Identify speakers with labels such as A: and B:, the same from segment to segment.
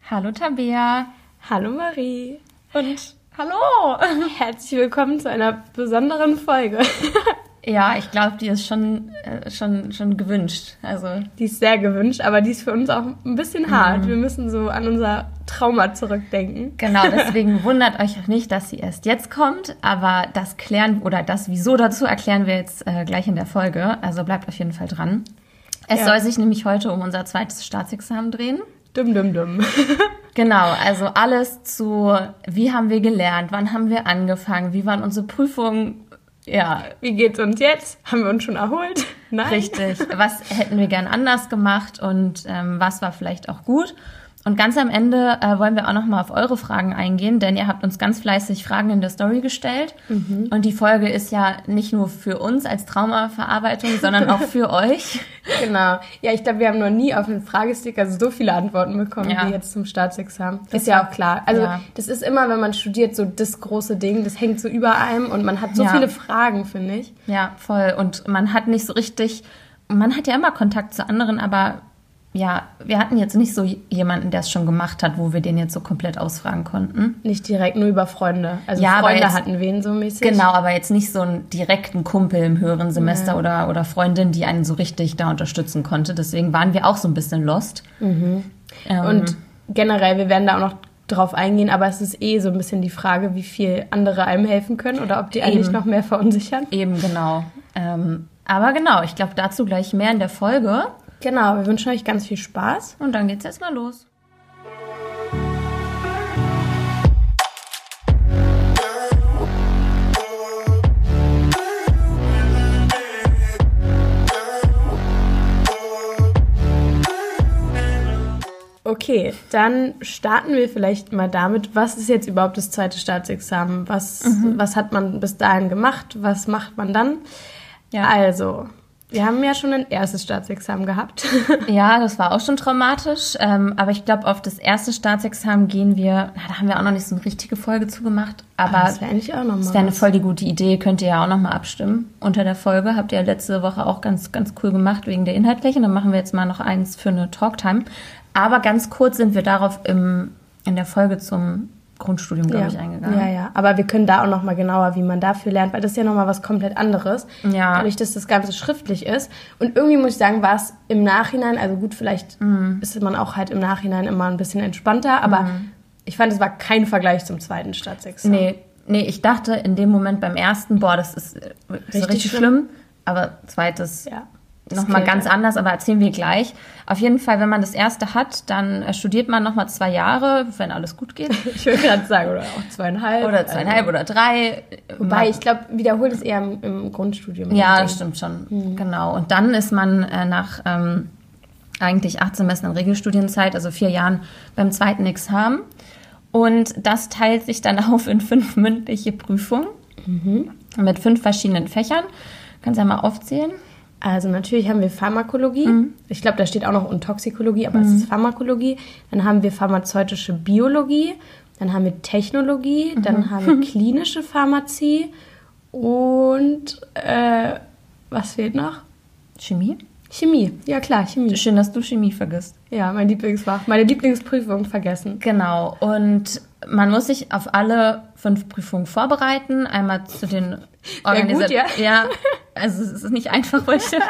A: Hallo Tabea.
B: Hallo Marie.
A: Und hallo.
B: Herzlich willkommen zu einer besonderen Folge.
A: Ja, ich glaube, die ist schon gewünscht. Also
B: die ist sehr gewünscht, aber die ist für uns auch ein bisschen hart. Wir müssen so an unser Trauma zurückdenken.
A: Genau, deswegen wundert euch auch nicht, dass sie erst jetzt kommt. Aber das klären oder das Wieso dazu erklären wir jetzt gleich in der Folge. Also bleibt auf jeden Fall dran. Es soll sich nämlich heute um unser zweites Staatsexamen drehen.
B: Dumm.
A: Genau, also alles zu, wie haben wir gelernt, wann haben wir angefangen, wie waren unsere Prüfungen. Ja.
B: Wie geht's uns jetzt? Haben wir uns schon erholt? Nein.
A: Richtig. Was hätten wir gern anders gemacht und was war vielleicht auch gut? Und ganz am Ende wollen wir auch nochmal auf eure Fragen eingehen, denn ihr habt uns ganz fleißig Fragen in der Story gestellt. Und die Folge ist ja nicht nur für uns als Traumaverarbeitung, sondern auch für euch.
B: Genau. Ja, ich glaube, wir haben noch nie auf einen Fragesticker so viele Antworten bekommen wie jetzt zum Staatsexamen. Das ist ja auch klar. Also das ist immer, wenn man studiert, so das große Ding. Das hängt so über einem und man hat so viele Fragen, finde ich.
A: Ja, voll. Und man hat nicht so richtig, man hat ja immer Kontakt zu anderen, aber ja, wir hatten jetzt nicht so jemanden, der es schon gemacht hat, wo wir den jetzt so komplett ausfragen konnten.
B: Nicht direkt, nur über Freunde. Also ja, Freunde jetzt, hatten wen so mäßig.
A: Genau, aber jetzt nicht so einen direkten Kumpel im höheren Semester oder Freundin, die einen so richtig da unterstützen konnte. Deswegen waren wir auch so ein bisschen lost.
B: Und generell, wir werden da auch noch drauf eingehen, aber es ist so ein bisschen die Frage, wie viel andere einem helfen können oder ob die eigentlich noch mehr verunsichern.
A: Eben, genau. Aber genau, ich glaube, dazu gleich mehr in der Folge.
B: Genau, wir wünschen euch ganz viel Spaß.
A: Und dann geht's erstmal los.
B: Okay, dann starten wir vielleicht mal damit, was ist jetzt überhaupt das zweite Staatsexamen? Was hat man bis dahin gemacht? Was macht man dann? Ja. Also, wir haben ja schon ein erstes Staatsexamen gehabt.
A: Ja, das war auch schon traumatisch. Aber ich glaube, auf das erste Staatsexamen gehen wir, da haben wir auch noch nicht so eine richtige Folge zugemacht. Aber
B: das wäre eigentlich auch nochmal.
A: Das wäre eine voll die gute Idee, könnt ihr ja auch nochmal abstimmen unter der Folge. Habt ihr ja letzte Woche auch ganz, ganz cool gemacht wegen der inhaltlichen. Dann machen wir jetzt mal noch eins für eine Talktime. Aber ganz kurz sind wir darauf in der Folge zum Grundstudium, glaube ich, eingegangen.
B: Ja, aber wir können da auch noch mal genauer, wie man dafür lernt, weil das ist ja noch mal was komplett anderes, dadurch, dass das Ganze schriftlich ist. Und irgendwie muss ich sagen, war es im Nachhinein, also gut, vielleicht ist man auch halt im Nachhinein immer ein bisschen entspannter, aber ich fand, es war kein Vergleich zum zweiten Staatsexamen.
A: Nee, ich dachte in dem Moment beim ersten, das ist richtig schlimm, aber zweites nochmal ganz anders, aber erzählen wir gleich. Auf jeden Fall, wenn man das erste hat, dann studiert man nochmal 2 Jahre, wenn alles gut geht.
B: Ich würde gerade sagen, oder auch 2,5.
A: Oder 2,5 oder 3.
B: Wobei, ich glaube, wiederholt es eher im Grundstudium.
A: Ja, das stimmt schon. Genau. Und dann ist man nach eigentlich 8 Semestern Regelstudienzeit, also 4 Jahren beim zweiten Examen. Und das teilt sich dann auf in 5 mündliche Prüfungen mit 5 verschiedenen Fächern. Kannst du ja mal aufzählen?
B: Also natürlich haben wir Pharmakologie. Ich glaube, da steht auch noch Toxikologie, aber es ist Pharmakologie. Dann haben wir pharmazeutische Biologie. Dann haben wir Technologie. Dann haben wir klinische Pharmazie. Und was fehlt noch?
A: Chemie?
B: Chemie, ja klar, Chemie.
A: Schön, dass du Chemie vergisst.
B: Ja, mein Lieblingsfach, meine Lieblingsprüfung vergessen.
A: Genau, und man muss sich auf alle 5 Prüfungen vorbereiten. Einmal zu den
B: Organisationen.
A: Ja, also es ist nicht einfach, weil ich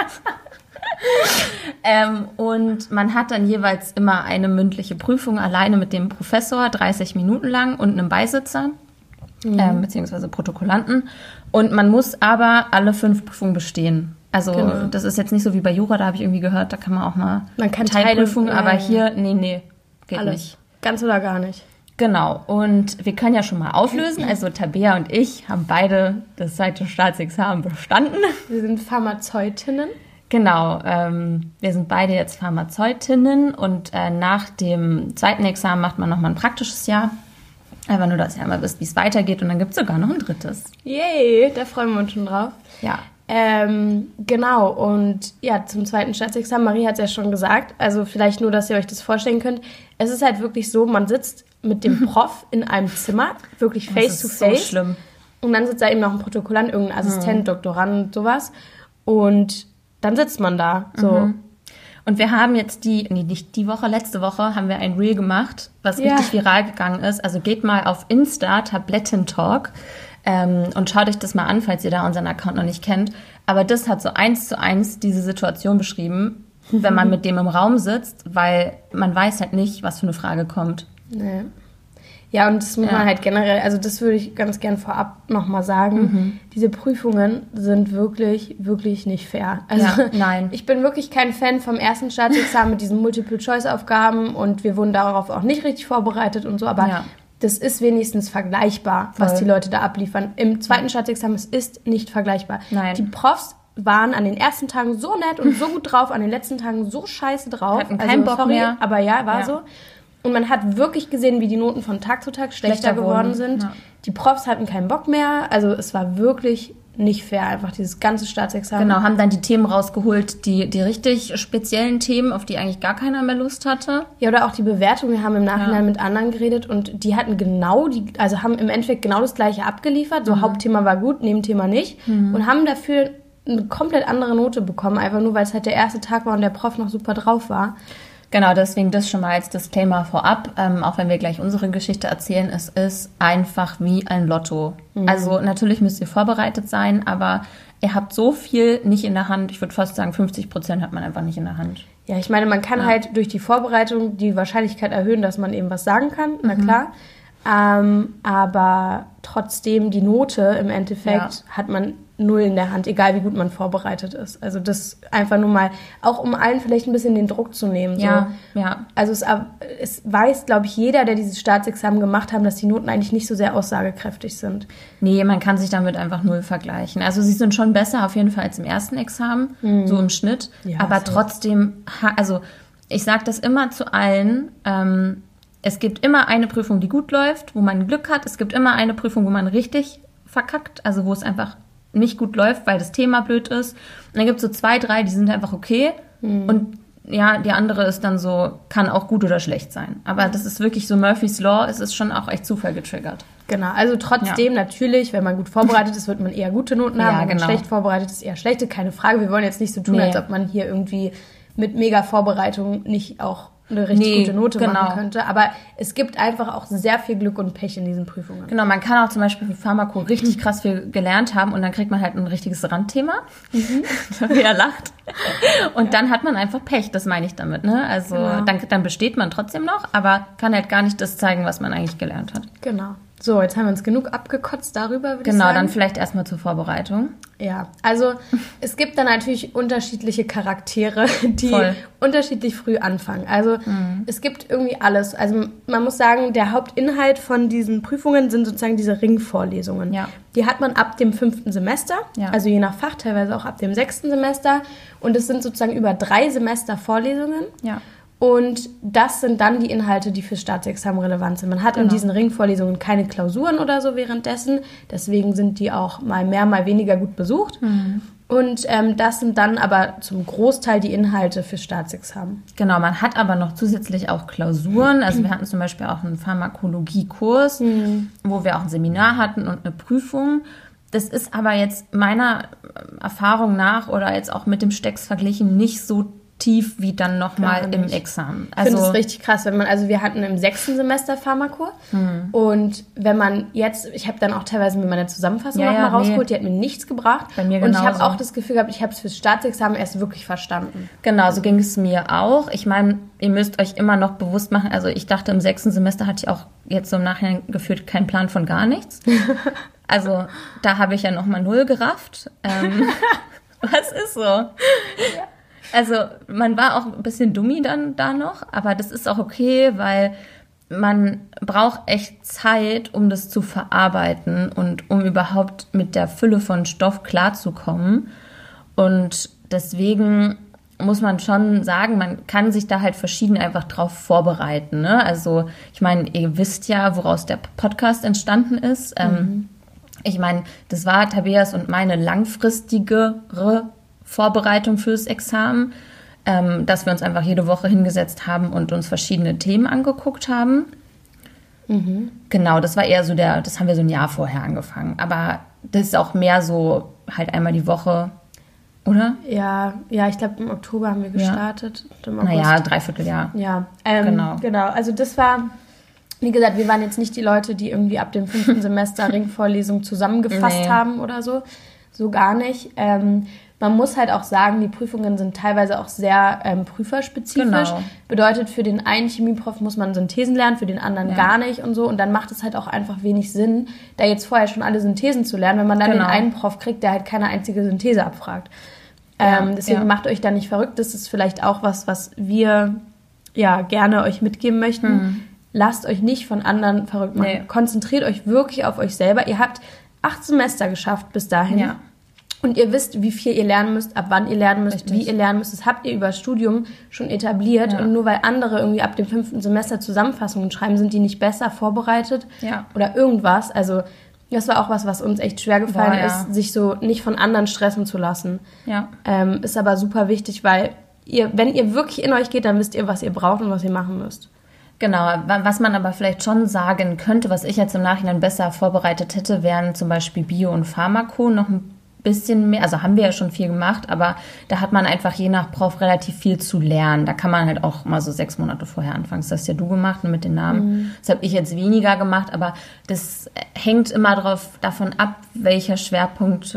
A: und man hat dann jeweils immer eine mündliche Prüfung alleine mit dem Professor, 30 Minuten lang und einem Beisitzer, beziehungsweise Protokollanten. Und man muss aber alle 5 Prüfungen bestehen. Also das ist jetzt nicht so wie bei Jura, da habe ich irgendwie gehört, da kann man auch mal Teilprüfungen, aber hier, nee, geht
B: alles.
A: nicht.
B: Ganz oder gar nicht.
A: Genau, und wir können ja schon mal auflösen. Also Tabea und ich haben beide das zweite Staatsexamen bestanden.
B: Wir sind Pharmazeutinnen.
A: Genau, wir sind beide jetzt Pharmazeutinnen und nach dem zweiten Examen macht man nochmal ein praktisches Jahr. Einfach nur, dass ihr einmal wisst, wie es weitergeht, und dann gibt es sogar noch ein drittes.
B: Yay, da freuen wir uns schon drauf.
A: Ja.
B: Genau, und ja, zum zweiten Staatsexamen, Marie hat es ja schon gesagt, also vielleicht nur, dass ihr euch das vorstellen könnt. Es ist halt wirklich so, man sitzt mit dem Prof in einem Zimmer, wirklich face to face.
A: Das ist so schlimm.
B: Und dann sitzt da eben noch ein Protokollant, irgendein Assistent, Doktorand, sowas. Und dann sitzt man da, so.
A: Und wir haben jetzt letzte Woche haben wir ein Reel gemacht, was richtig viral gegangen ist. Also geht mal auf Insta, Tablettentalk, und schaut euch das mal an, falls ihr da unseren Account noch nicht kennt. Aber das hat so 1:1 diese Situation beschrieben, wenn man mit dem im Raum sitzt, weil man weiß halt nicht, was für eine Frage kommt.
B: Nee. Ja, und das muss man halt generell, also das würde ich ganz gern vorab nochmal sagen, diese Prüfungen sind wirklich, wirklich nicht fair. Also
A: nein.
B: Ich bin wirklich kein Fan vom ersten Staatsexamen mit diesen Multiple-Choice-Aufgaben und wir wurden darauf auch nicht richtig vorbereitet und so, aber das ist wenigstens vergleichbar, was die Leute da abliefern. Im zweiten Staatsexamen, es ist nicht vergleichbar.
A: Nein.
B: Die Profs waren an den ersten Tagen so nett und so gut drauf, an den letzten Tagen so scheiße drauf.
A: Hatten keinen Bock mehr.
B: Aber war so. Und man hat wirklich gesehen, wie die Noten von Tag zu Tag schlechter geworden sind. Ja. Die Profs hatten keinen Bock mehr. Also es war wirklich nicht fair, einfach dieses ganze Staatsexamen.
A: Genau, haben dann die Themen rausgeholt, die richtig speziellen Themen, auf die eigentlich gar keiner mehr Lust hatte.
B: Ja, oder auch die Bewertung. Wir haben im Nachhinein mit anderen geredet und die hatten haben im Endeffekt genau das Gleiche abgeliefert. So Hauptthema war gut, Nebenthema nicht. Und haben dafür eine komplett andere Note bekommen, einfach nur, weil es halt der erste Tag war und der Prof noch super drauf war.
A: Genau, deswegen das schon mal als Disclaimer vorab, auch wenn wir gleich unsere Geschichte erzählen, es ist einfach wie ein Lotto. Also natürlich müsst ihr vorbereitet sein, aber ihr habt so viel nicht in der Hand, ich würde fast sagen 50% hat man einfach nicht in der Hand.
B: Ja, ich meine, man kann halt durch die Vorbereitung die Wahrscheinlichkeit erhöhen, dass man eben was sagen kann, na klar. Aber trotzdem die Note im Endeffekt hat man 0 in der Hand, egal wie gut man vorbereitet ist. Also das einfach nur mal, auch um allen vielleicht ein bisschen den Druck zu nehmen. So.
A: Ja.
B: Also es weiß, glaube ich, jeder, der dieses Staatsexamen gemacht hat, dass die Noten eigentlich nicht so sehr aussagekräftig sind.
A: Nee, man kann sich damit einfach 0 vergleichen. Also sie sind schon besser auf jeden Fall als im ersten Examen, so im Schnitt. Ja, aber trotzdem, also ich sage das immer zu allen, es gibt immer eine Prüfung, die gut läuft, wo man Glück hat. Es gibt immer eine Prüfung, wo man richtig verkackt, also wo es einfach nicht gut läuft, weil das Thema blöd ist. Und dann gibt es so 2, 3, die sind einfach okay. Und ja, die andere ist dann so, kann auch gut oder schlecht sein. Aber das ist wirklich so Murphy's Law, es ist schon auch echt Zufall getriggert.
B: Genau, also trotzdem natürlich, wenn man gut vorbereitet ist, wird man eher gute Noten haben. Wenn man schlecht vorbereitet ist, eher schlechte, keine Frage. Wir wollen jetzt nicht so tun, als ob man hier irgendwie mit mega Vorbereitung nicht auch eine richtig gute Note machen könnte. Aber es gibt einfach auch sehr viel Glück und Pech in diesen Prüfungen.
A: Genau, man kann auch zum Beispiel für Pharmako richtig krass viel gelernt haben und dann kriegt man halt ein richtiges Randthema, wie er lacht. Und dann hat man einfach Pech, das meine ich damit. Ne? Also dann besteht man trotzdem noch, aber kann halt gar nicht das zeigen, was man eigentlich gelernt hat.
B: Genau. So, jetzt haben wir uns genug abgekotzt darüber, würde ich sagen.
A: Genau, dann vielleicht erstmal zur Vorbereitung.
B: Ja, also es gibt dann natürlich unterschiedliche Charaktere, die unterschiedlich früh anfangen. Also es gibt irgendwie alles. Also man muss sagen, der Hauptinhalt von diesen Prüfungen sind sozusagen diese Ringvorlesungen. Ja. Die hat man ab dem 5. Semester, also je nach Fach, teilweise auch ab dem 6. Semester. Und es sind sozusagen über 3 Semester Vorlesungen. Ja. Und das sind dann die Inhalte, die fürs Staatsexamen relevant sind. Man hat in diesen Ringvorlesungen keine Klausuren oder so währenddessen. Deswegen sind die auch mal mehr, mal weniger gut besucht. Und das sind dann aber zum Großteil die Inhalte fürs Staatsexamen.
A: Genau, man hat aber noch zusätzlich auch Klausuren. Also wir hatten zum Beispiel auch einen Pharmakologie-Kurs, wo wir auch ein Seminar hatten und eine Prüfung. Das ist aber jetzt meiner Erfahrung nach oder jetzt auch mit dem Stex verglichen nicht so tief wie dann nochmal im Examen.
B: Ich finde es richtig krass, wir hatten im 6. Semester Pharmako und wenn man jetzt, ich habe dann auch teilweise mir meine Zusammenfassung nochmal rausgeholt, die hat mir nichts gebracht.
A: Bei mir
B: und ich habe auch das Gefühl gehabt, ich habe es fürs Staatsexamen erst wirklich verstanden.
A: Genau, so ging es mir auch. Ich meine, ihr müsst euch immer noch bewusst machen, also ich dachte im 6. Semester hatte ich auch jetzt so im Nachhinein gefühlt keinen Plan von gar nichts. Also da habe ich ja nochmal 0 gerafft. Was ist so? Ja. Also man war auch ein bisschen dummi dann da noch, aber das ist auch okay, weil man braucht echt Zeit, um das zu verarbeiten und um überhaupt mit der Fülle von Stoff klarzukommen. Und deswegen muss man schon sagen, man kann sich da halt verschieden einfach drauf vorbereiten. Ne? Also ich meine, ihr wisst ja, woraus der Podcast entstanden ist. Ich meine, das war Tabeas und meine langfristigere Vorbereitung fürs Examen, dass wir uns einfach jede Woche hingesetzt haben und uns verschiedene Themen angeguckt haben. Genau, das war eher so das haben wir so ein Jahr vorher angefangen. Aber das ist auch mehr so halt einmal die Woche Oder?
B: Ja, ich glaube, im Oktober haben wir gestartet.
A: Ja. Naja, Dreivierteljahr.
B: Ja, genau. Also das war, wie gesagt, wir waren jetzt nicht die Leute, die irgendwie ab dem 5. Semester Ringvorlesung zusammengefasst haben oder so. So gar nicht. Man muss halt auch sagen, die Prüfungen sind teilweise auch sehr prüferspezifisch. Genau. Bedeutet, für den einen Chemieprof muss man Synthesen lernen, für den anderen gar nicht und so. Und dann macht es halt auch einfach wenig Sinn, da jetzt vorher schon alle Synthesen zu lernen, wenn man dann den einen Prof kriegt, der halt keine einzige Synthese abfragt. Deswegen macht euch da nicht verrückt. Das ist vielleicht auch was wir gerne euch mitgeben möchten. Lasst euch nicht von anderen verrückt machen. Konzentriert euch wirklich auf euch selber. Ihr habt 8 Semester geschafft bis dahin. Ja. Und ihr wisst, wie viel ihr lernen müsst, ab wann ihr lernen müsst, wie ihr lernen müsst. Das habt ihr über Studium schon etabliert. Ja. Und nur weil andere irgendwie ab dem 5. Semester Zusammenfassungen schreiben, sind die nicht besser vorbereitet oder irgendwas. Also das war auch was uns echt schwer gefallen ist, sich so nicht von anderen stressen zu lassen. Ja. Ist aber super wichtig, weil wenn ihr wirklich in euch geht, dann wisst ihr, was ihr braucht und was ihr machen müsst.
A: Genau, was man aber vielleicht schon sagen könnte, was ich jetzt im Nachhinein besser vorbereitet hätte, wären zum Beispiel Bio und Pharmako noch ein bisschen mehr, also haben wir ja schon viel gemacht, aber da hat man einfach je nach Prof relativ viel zu lernen. Da kann man halt auch mal so 6 Monate vorher anfangen. Das hast ja du gemacht mit den Namen. Das habe ich jetzt weniger gemacht, aber das hängt immer davon ab, welchen Schwerpunkt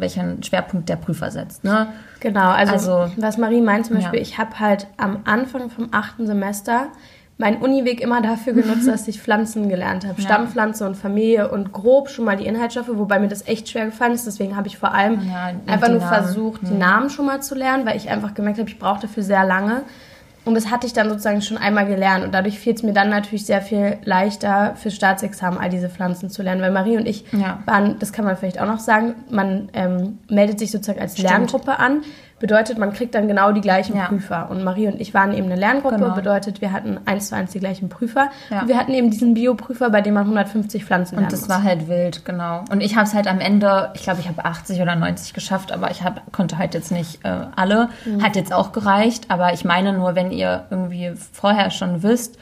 A: der Prüfer setzt. Ne?
B: Genau, also was Marie meint zum Beispiel, ich habe halt am Anfang vom 8. Semester meinen Uniweg immer dafür genutzt, dass ich Pflanzen gelernt habe. Stammpflanze und Familie und grob schon mal die Inhaltsstoffe, wobei mir das echt schwer gefallen ist. Deswegen habe ich vor allem einfach nur versucht, die Namen schon mal zu lernen, weil ich einfach gemerkt habe, ich brauche dafür sehr lange. Und das hatte ich dann sozusagen schon einmal gelernt. Und dadurch fiel es mir dann natürlich sehr viel leichter, für Staatsexamen all diese Pflanzen zu lernen. Weil Marie und ich waren, das kann man vielleicht auch noch sagen, man meldet sich sozusagen als Lerngruppe an. Bedeutet, man kriegt dann genau die gleichen Prüfer. Und Marie und ich waren eben eine Lerngruppe. Bedeutet, wir hatten 1:1 die gleichen Prüfer. Ja. Und wir hatten eben diesen Bioprüfer, bei dem man 150 Pflanzen lernen muss.
A: Und das war halt wild, genau. Und ich habe es halt am Ende, ich glaube, ich habe 80 oder 90 geschafft, aber ich konnte halt jetzt nicht alle. Hat jetzt auch gereicht. Aber ich meine nur, wenn ihr irgendwie vorher schon wisst,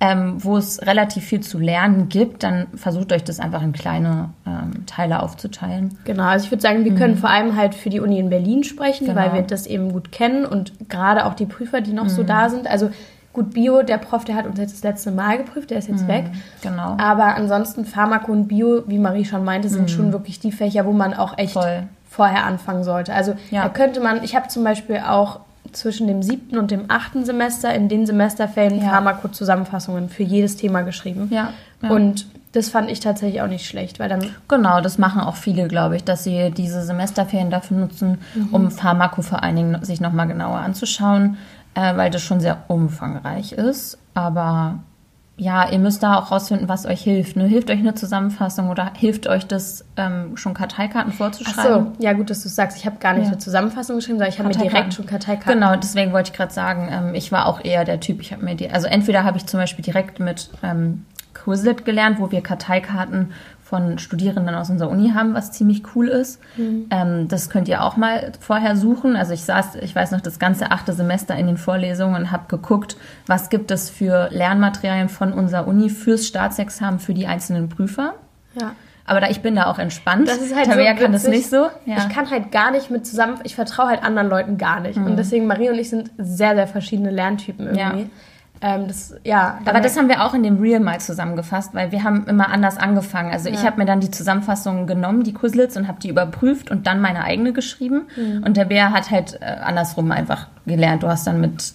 A: wo es relativ viel zu lernen gibt, dann versucht euch das einfach in kleine Teile aufzuteilen.
B: Genau, also ich würde sagen, wir können vor allem halt für die Uni in Berlin sprechen, weil wir das eben gut kennen und gerade auch die Prüfer, die noch so da sind. Also gut, Bio, der Prof, der hat uns jetzt das letzte Mal geprüft, der ist jetzt weg. Genau. Aber ansonsten Pharmako und Bio, wie Marie schon meinte, sind schon wirklich die Fächer, wo man auch echt vorher anfangen sollte. Also da könnte man, ich habe zum Beispiel auch zwischen dem 7. und dem 8. Semester in den Semesterferien Pharmako-Zusammenfassungen für jedes Thema geschrieben. Ja. Und das fand ich tatsächlich auch nicht schlecht, weil dann...
A: Genau, das machen auch viele, glaube ich, dass sie diese Semesterferien dafür nutzen, um Pharmako vor allen Dingen sich nochmal genauer anzuschauen, weil das schon sehr umfangreich ist. Aber ja, ihr müsst da auch rausfinden, was euch hilft. Ne? Hilft euch eine Zusammenfassung oder hilft euch das, schon Karteikarten vorzuschreiben?
B: Ach so, ja gut, dass du sagst. Ich habe gar nicht eine Zusammenfassung geschrieben, sondern ich habe mir direkt schon Karteikarten.
A: Genau, deswegen wollte ich gerade sagen, ich war auch eher der Typ, ich habe mir also entweder habe ich zum Beispiel direkt mit Quizlet gelernt, wo wir Karteikarten von Studierenden aus unserer Uni haben, was ziemlich cool ist. Das könnt ihr auch mal vorher suchen. Also ich weiß noch, das ganze 8. Semester in den Vorlesungen und habe geguckt, was gibt es für Lernmaterialien von unserer Uni fürs Staatsexamen für die einzelnen Prüfer. Ja. Aber ich bin da auch entspannt.
B: Das ist halt
A: Tabea kann das nicht so. Ja.
B: Ich kann halt gar nicht mit zusammen, ich vertraue halt anderen Leuten gar nicht. Und deswegen, Marie und ich sind sehr, sehr verschiedene Lerntypen irgendwie. Ja.
A: Aber das haben wir auch in dem Reel mal zusammengefasst, weil wir haben immer anders angefangen. Also ich habe mir dann die Zusammenfassungen genommen, die Quizlets, und habe die überprüft und dann meine eigene geschrieben. Und der Bär hat halt andersrum einfach gelernt. Du hast dann mit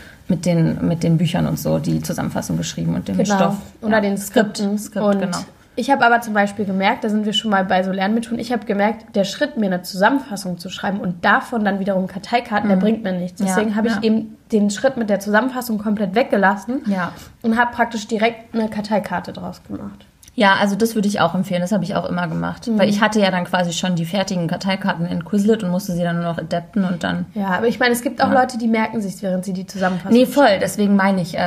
A: den Büchern und so die Zusammenfassung geschrieben und den Stoff.
B: Oder den Skripten.
A: Und genau.
B: Ich habe aber zum Beispiel gemerkt, da sind wir schon mal bei so Lernmethoden, ich habe gemerkt, der Schritt, mir eine Zusammenfassung zu schreiben und davon dann wiederum Karteikarten, der bringt mir nichts. Deswegen habe ich eben den Schritt mit der Zusammenfassung komplett weggelassen und habe praktisch direkt eine Karteikarte draus gemacht.
A: Ja, also das würde ich auch empfehlen, das habe ich auch immer gemacht. Weil ich hatte ja dann quasi schon die fertigen Karteikarten in Quizlet und musste sie dann nur noch adapten und dann...
B: Ja, aber ich meine, es gibt auch Leute, die merken sich, während sie die Zusammenfassen.
A: Nee, voll, deswegen meine ich,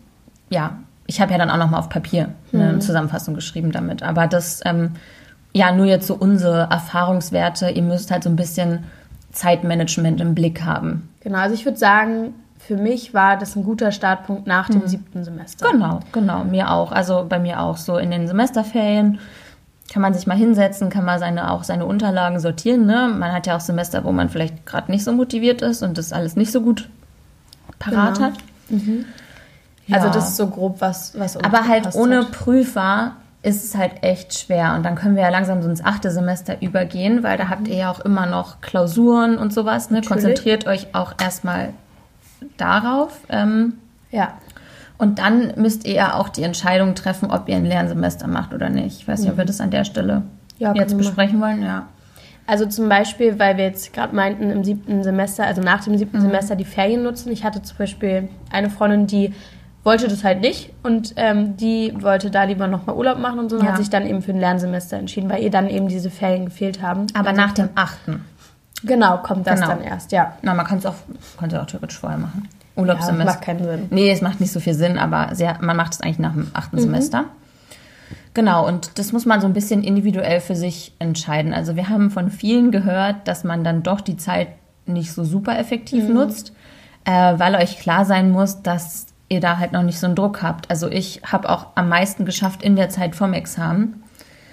A: ich habe ja dann auch nochmal auf Papier eine Zusammenfassung geschrieben damit. Aber das, nur jetzt so unsere Erfahrungswerte, ihr müsst halt so ein bisschen Zeitmanagement im Blick haben.
B: Genau, also ich würde sagen, für mich war das ein guter Startpunkt nach dem 7. Semester.
A: Genau, mir auch. Also bei mir auch so in den Semesterferien. kann man sich mal hinsetzen, kann man seine Unterlagen sortieren. Ne? Man hat ja auch Semester, wo man vielleicht gerade nicht so motiviert ist und das alles nicht so gut parat hat.
B: Mhm. Ja. Also das ist so grob, was
A: aber halt ohne Prüfer ist es halt echt schwer. Und dann können wir ja langsam so ins 8. Semester übergehen, weil da habt ihr ja auch immer noch Klausuren und sowas. Ne? Konzentriert euch auch erstmal darauf.
B: Ja.
A: Und dann müsst ihr ja auch die Entscheidung treffen, ob ihr ein Lernsemester macht oder nicht. Ich weiß nicht, ob wir das an der Stelle jetzt besprechen wollen. Ja.
B: Also zum Beispiel, weil wir jetzt gerade meinten, im 7. Semester, also nach dem 7. Semester die Ferien nutzen. Ich hatte zum Beispiel eine Freundin, die wollte das halt nicht und die wollte da lieber nochmal Urlaub machen und so und hat sich dann eben für ein Lernsemester entschieden, weil ihr dann eben diese Ferien gefehlt haben.
A: Aber
B: also
A: nach dem 8.
B: Genau, kommt das dann erst, ja.
A: Na, man kann es auch theoretisch vorher machen. Urlaubssemester.
B: Ja, das macht keinen Sinn.
A: Nee, es macht nicht so viel Sinn, aber man macht es eigentlich nach dem 8. Semester. Genau, und das muss man so ein bisschen individuell für sich entscheiden. Also wir haben von vielen gehört, dass man dann doch die Zeit nicht so super effektiv nutzt, weil euch klar sein muss, dass ihr da halt noch nicht so einen Druck habt. Also ich habe auch am meisten geschafft in der Zeit vom Examen.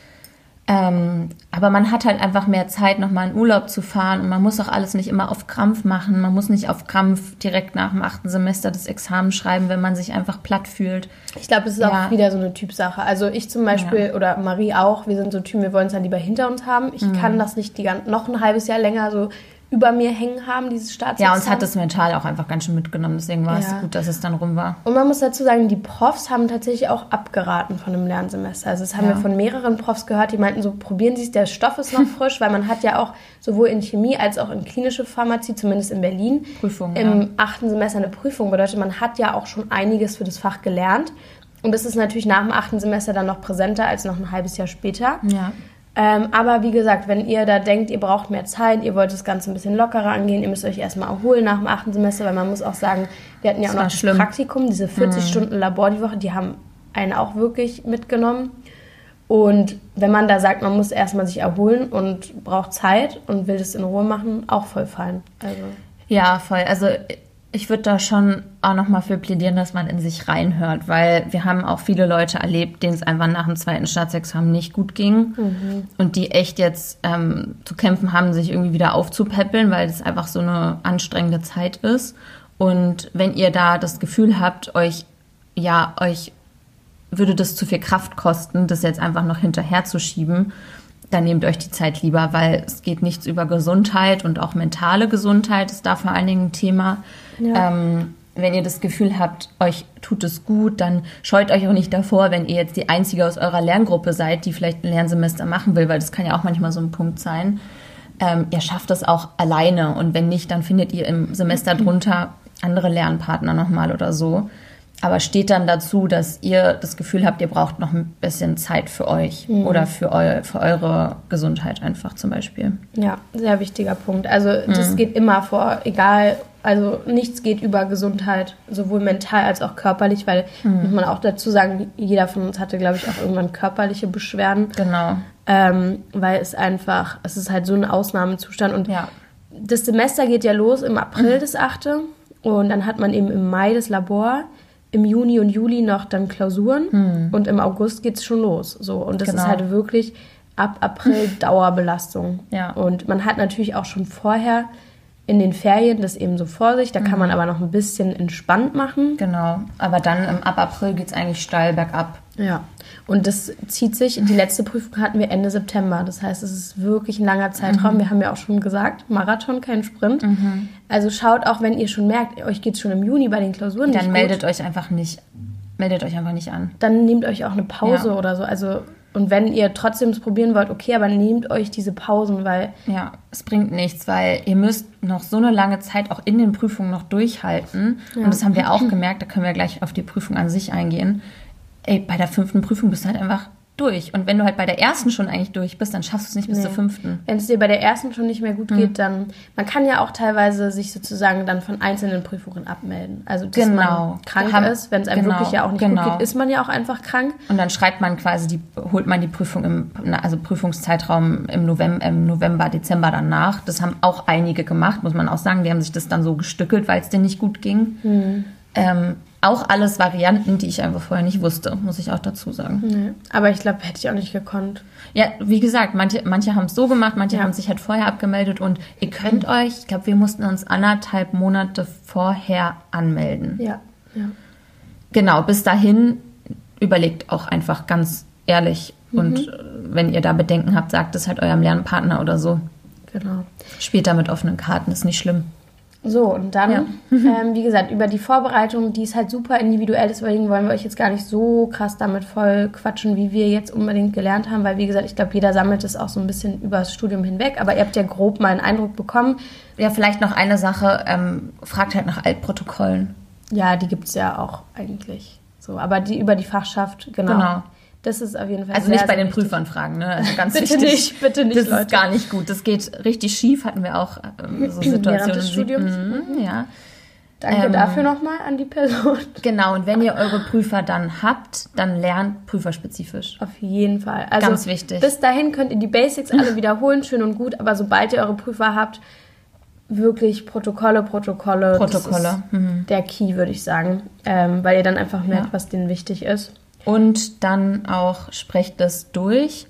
A: Aber man hat halt einfach mehr Zeit, nochmal in Urlaub zu fahren und man muss auch alles nicht immer auf Krampf machen. Man muss nicht auf Krampf direkt nach dem 8. Semester das Examen schreiben, wenn man sich einfach platt fühlt.
B: Ich glaube, das ist auch wieder so eine Typsache. Also ich zum Beispiel oder Marie auch, wir sind so Typen, wir wollen es dann lieber hinter uns haben. Ich kann das nicht noch ein halbes Jahr länger so über mir hängen haben, dieses Staatsexamen.
A: Ja, uns hat das mental auch einfach ganz schön mitgenommen. Deswegen war es gut, dass es dann rum war.
B: Und man muss dazu sagen, die Profs haben tatsächlich auch abgeraten von einem Lernsemester. Also das haben wir von mehreren Profs gehört, die meinten so, probieren Sie es, der Stoff ist noch frisch, weil man hat ja auch sowohl in Chemie als auch in klinische Pharmazie, zumindest in Berlin, im 8. Semester eine Prüfung. Bedeutet, man hat ja auch schon einiges für das Fach gelernt. Und das ist natürlich nach dem 8. Semester dann noch präsenter als noch ein halbes Jahr später.
A: Ja.
B: Aber wie gesagt, wenn ihr da denkt, ihr braucht mehr Zeit, ihr wollt das Ganze ein bisschen lockerer angehen, ihr müsst euch erstmal erholen nach dem 8. Semester, weil man muss auch sagen, wir hatten ja auch noch das Praktikum, diese 40 Stunden Labor die Woche, die haben einen auch wirklich mitgenommen. Und wenn man da sagt, man muss erstmal sich erholen und braucht Zeit und will das in Ruhe machen, auch voll fein. Also.
A: Ja, voll. Also ich würde da schon auch nochmal für plädieren, dass man in sich reinhört, weil wir haben auch viele Leute erlebt, denen es einfach nach dem 2. Staatsexamen nicht gut ging und die echt jetzt zu kämpfen haben, sich irgendwie wieder aufzupäppeln, weil es einfach so eine anstrengende Zeit ist. Und wenn ihr da das Gefühl habt, euch würde das zu viel Kraft kosten, das jetzt einfach noch hinterher zu schieben, dann nehmt euch die Zeit lieber, weil es geht nichts über Gesundheit und auch mentale Gesundheit ist da vor allen Dingen ein Thema. Ja. Wenn ihr das Gefühl habt, euch tut es gut, dann scheut euch auch nicht davor, wenn ihr jetzt die Einzige aus eurer Lerngruppe seid, die vielleicht ein Lernsemester machen will, weil das kann ja auch manchmal so ein Punkt sein. Ihr schafft das auch alleine und wenn nicht, dann findet ihr im Semester drunter andere Lernpartner nochmal oder so. Aber steht dann dazu, dass ihr das Gefühl habt, ihr braucht noch ein bisschen Zeit für euch oder für eure Gesundheit einfach zum Beispiel.
B: Ja, sehr wichtiger Punkt. Also das geht immer vor, egal, also nichts geht über Gesundheit, sowohl mental als auch körperlich, weil, muss man auch dazu sagen, jeder von uns hatte, glaube ich, auch irgendwann körperliche Beschwerden.
A: Genau.
B: Weil es ist halt so ein Ausnahmezustand. Und das Semester geht ja los im April, das 8. Und dann hat man eben im Mai das Labor. Im Juni und Juli noch dann Klausuren und im August geht's schon los. So. Und das ist halt wirklich ab April Dauerbelastung.
A: Ja.
B: Und man hat natürlich auch schon vorher in den Ferien das eben so vor sich. Da kann man aber noch ein bisschen entspannt machen.
A: Genau, aber dann ab April geht's eigentlich steil bergab.
B: Ja, und das zieht sich, die letzte Prüfung hatten wir Ende September. Das heißt, es ist wirklich ein langer Zeitraum. Wir haben ja auch schon gesagt, Marathon, kein Sprint. Also schaut auch, wenn ihr schon merkt, euch geht's schon im Juni bei den Klausuren
A: dann meldet euch einfach nicht an.
B: Dann nehmt euch auch eine Pause oder so. Also, und wenn ihr trotzdem es probieren wollt, okay, aber nehmt euch diese Pausen, weil...
A: Ja, es bringt nichts, weil ihr müsst noch so eine lange Zeit auch in den Prüfungen noch durchhalten. Ja. Und das haben wir auch gemerkt, da können wir gleich auf die Prüfung an sich eingehen. Bei der 5. Prüfung bist du halt einfach durch. Und wenn du halt bei der ersten schon eigentlich durch bist, dann schaffst du es nicht bis zur 5.
B: Wenn es dir bei der ersten schon nicht mehr gut geht, dann... Man kann ja auch teilweise sich sozusagen dann von einzelnen Prüfungen abmelden. Also, dass man krank ist. Wenn es einem wirklich ja auch nicht gut geht, ist man ja auch einfach krank.
A: Und dann schreibt man quasi, holt man die Prüfung Prüfungszeitraum im November, Dezember dann nach. Das haben auch einige gemacht, muss man auch sagen. Die haben sich das dann so gestückelt, weil es denen nicht gut ging. auch alles Varianten, die ich einfach vorher nicht wusste, muss ich auch dazu sagen.
B: Nee. Aber ich glaube, hätte ich auch nicht gekonnt.
A: Ja, wie gesagt, manche haben es so gemacht, manche haben sich halt vorher abgemeldet und ihr könnt euch, ich glaube, wir mussten uns 1,5 Monate vorher anmelden.
B: Ja.
A: Genau, bis dahin überlegt auch einfach ganz ehrlich und wenn ihr da Bedenken habt, sagt es halt eurem Lernpartner oder so.
B: Genau.
A: Spielt da mit offenen Karten, ist nicht schlimm.
B: So, und dann, wie gesagt, über die Vorbereitung, die ist halt super individuell, deswegen wollen wir euch jetzt gar nicht so krass damit voll quatschen, wie wir jetzt unbedingt gelernt haben, weil, wie gesagt, ich glaube, jeder sammelt es auch so ein bisschen über das Studium hinweg, aber ihr habt ja grob mal einen Eindruck bekommen.
A: Ja, vielleicht noch eine Sache, fragt halt nach Altprotokollen.
B: Ja, die gibt es ja auch eigentlich so, aber die über die Fachschaft, genau. Das ist auf jeden Fall
A: also
B: sehr,
A: nicht bei
B: sehr
A: den Prüfern fragen, ne? Also ganz
B: bitte
A: wichtig.
B: Bitte nicht,
A: das
B: Leute.
A: ist gar nicht gut. Das geht richtig schief, hatten wir auch so Situationen.
B: Während des Studiums.
A: Ja.
B: Danke dafür nochmal an die Person.
A: Genau, und wenn ihr eure Prüfer dann habt, dann lernt prüferspezifisch.
B: Auf jeden Fall. Also
A: ganz wichtig.
B: Bis dahin könnt ihr die Basics alle wiederholen, schön und gut, aber sobald ihr eure Prüfer habt, wirklich Protokolle. Das ist der Key, würde ich sagen, weil ihr dann einfach merkt, was denen wichtig ist.
A: Und dann auch sprecht das durch.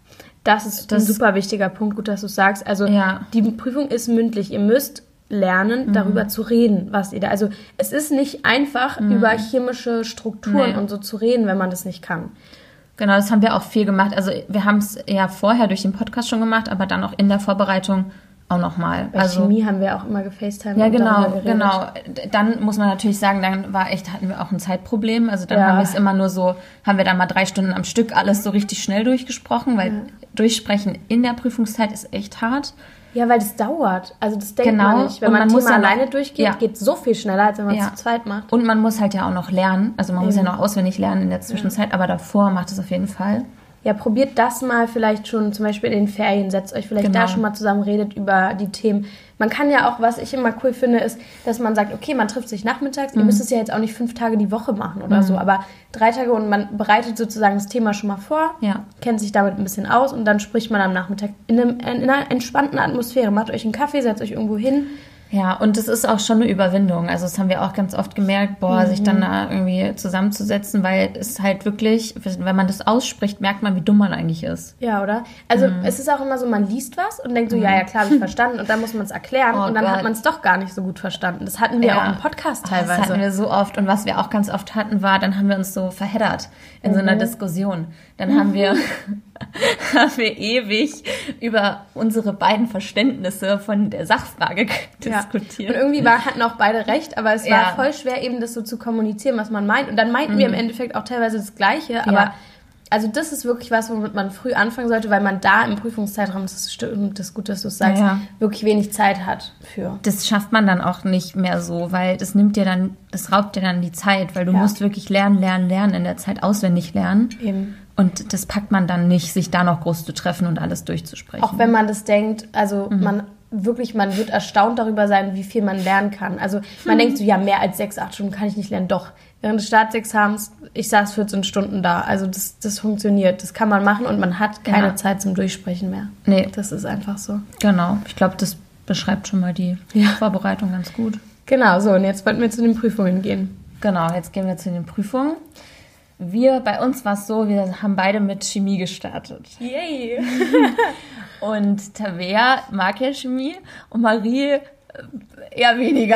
B: Das ist ein super wichtiger Punkt, gut, dass du es sagst. Also die Prüfung ist mündlich. Ihr müsst lernen, darüber zu reden, was ihr da... Also es ist nicht einfach, über chemische Strukturen und so zu reden, wenn man das nicht kann.
A: Genau, das haben wir auch viel gemacht. Also wir haben es ja vorher durch den Podcast schon gemacht, aber dann auch in der Vorbereitung auch nochmal.
B: Bei Chemie haben wir auch immer gefacetimed.
A: Ja, genau. Dann muss man natürlich sagen, dann hatten wir auch ein Zeitproblem. Also dann haben wir es immer nur so, haben wir dann mal 3 Stunden am Stück alles so richtig schnell durchgesprochen, weil Durchsprechen in der Prüfungszeit ist echt hart.
B: Ja, weil das dauert. Also das denkt man nicht. Wenn man ein Thema alleine durchgeht, geht es so viel schneller, als wenn man es zu zweit macht.
A: Und man muss halt ja auch noch lernen. Also man muss ja noch auswendig lernen in der Zwischenzeit, aber davor macht es auf jeden Fall.
B: Ja, probiert das mal vielleicht schon, zum Beispiel in den Ferien, setzt euch vielleicht da schon mal zusammen, redet über die Themen. Man kann ja auch, was ich immer cool finde, ist, dass man sagt, okay, man trifft sich nachmittags, ihr müsst es ja jetzt auch nicht 5 Tage die Woche machen oder so, aber 3 Tage und man bereitet sozusagen das Thema schon mal vor, kennt sich damit ein bisschen aus und dann spricht man am Nachmittag in einer entspannten Atmosphäre. Macht euch einen Kaffee, setzt euch irgendwo hin. Ja,
A: und das ist auch schon eine Überwindung. Also das haben wir auch ganz oft gemerkt, sich dann da irgendwie zusammenzusetzen, weil es halt wirklich, wenn man das ausspricht, merkt man, wie dumm man eigentlich ist.
B: Ja, oder? Also es ist auch immer so, man liest was und denkt so, ja, klar, habe ich verstanden und dann muss man es erklären und dann hat man es doch gar nicht so gut verstanden. Das hatten wir auch im Podcast teilweise.
A: Das hatten wir so oft und was wir auch ganz oft hatten war, dann haben wir uns so verheddert in so einer Diskussion. Dann haben wir ewig über unsere beiden Verständnisse von der Sachfrage diskutiert.
B: Und irgendwie hatten auch beide recht, aber es war voll schwer, eben das so zu kommunizieren, was man meint. Und dann meinten wir im Endeffekt auch teilweise das Gleiche, aber also das ist wirklich was, womit man früh anfangen sollte, weil man da im Prüfungszeitraum, das ist gut, dass du es sagst, wirklich wenig Zeit hat für.
A: Das schafft man dann auch nicht mehr so, weil das raubt dir dann die Zeit, weil du musst wirklich lernen, in der Zeit auswendig lernen.
B: Eben.
A: Und das packt man dann nicht, sich da noch groß zu treffen und alles durchzusprechen.
B: Auch wenn man das denkt, also man wird erstaunt darüber sein, wie viel man lernen kann. Also man denkt so, ja, mehr als 6, 8 Stunden kann ich nicht lernen. Doch, während des Staatsexamens, ich saß 14 Stunden da. Also das funktioniert, das kann man machen und man hat keine Zeit zum Durchsprechen mehr.
A: Nee.
B: Das ist einfach so.
A: Genau, ich glaube, das beschreibt schon mal die Vorbereitung ganz gut.
B: Genau, so und jetzt wollten wir zu den Prüfungen gehen.
A: Genau, jetzt gehen wir zu den Prüfungen. Bei uns war es so, wir haben beide mit Chemie gestartet.
B: Yay!
A: Und Tabea mag ja Chemie und Marie eher weniger.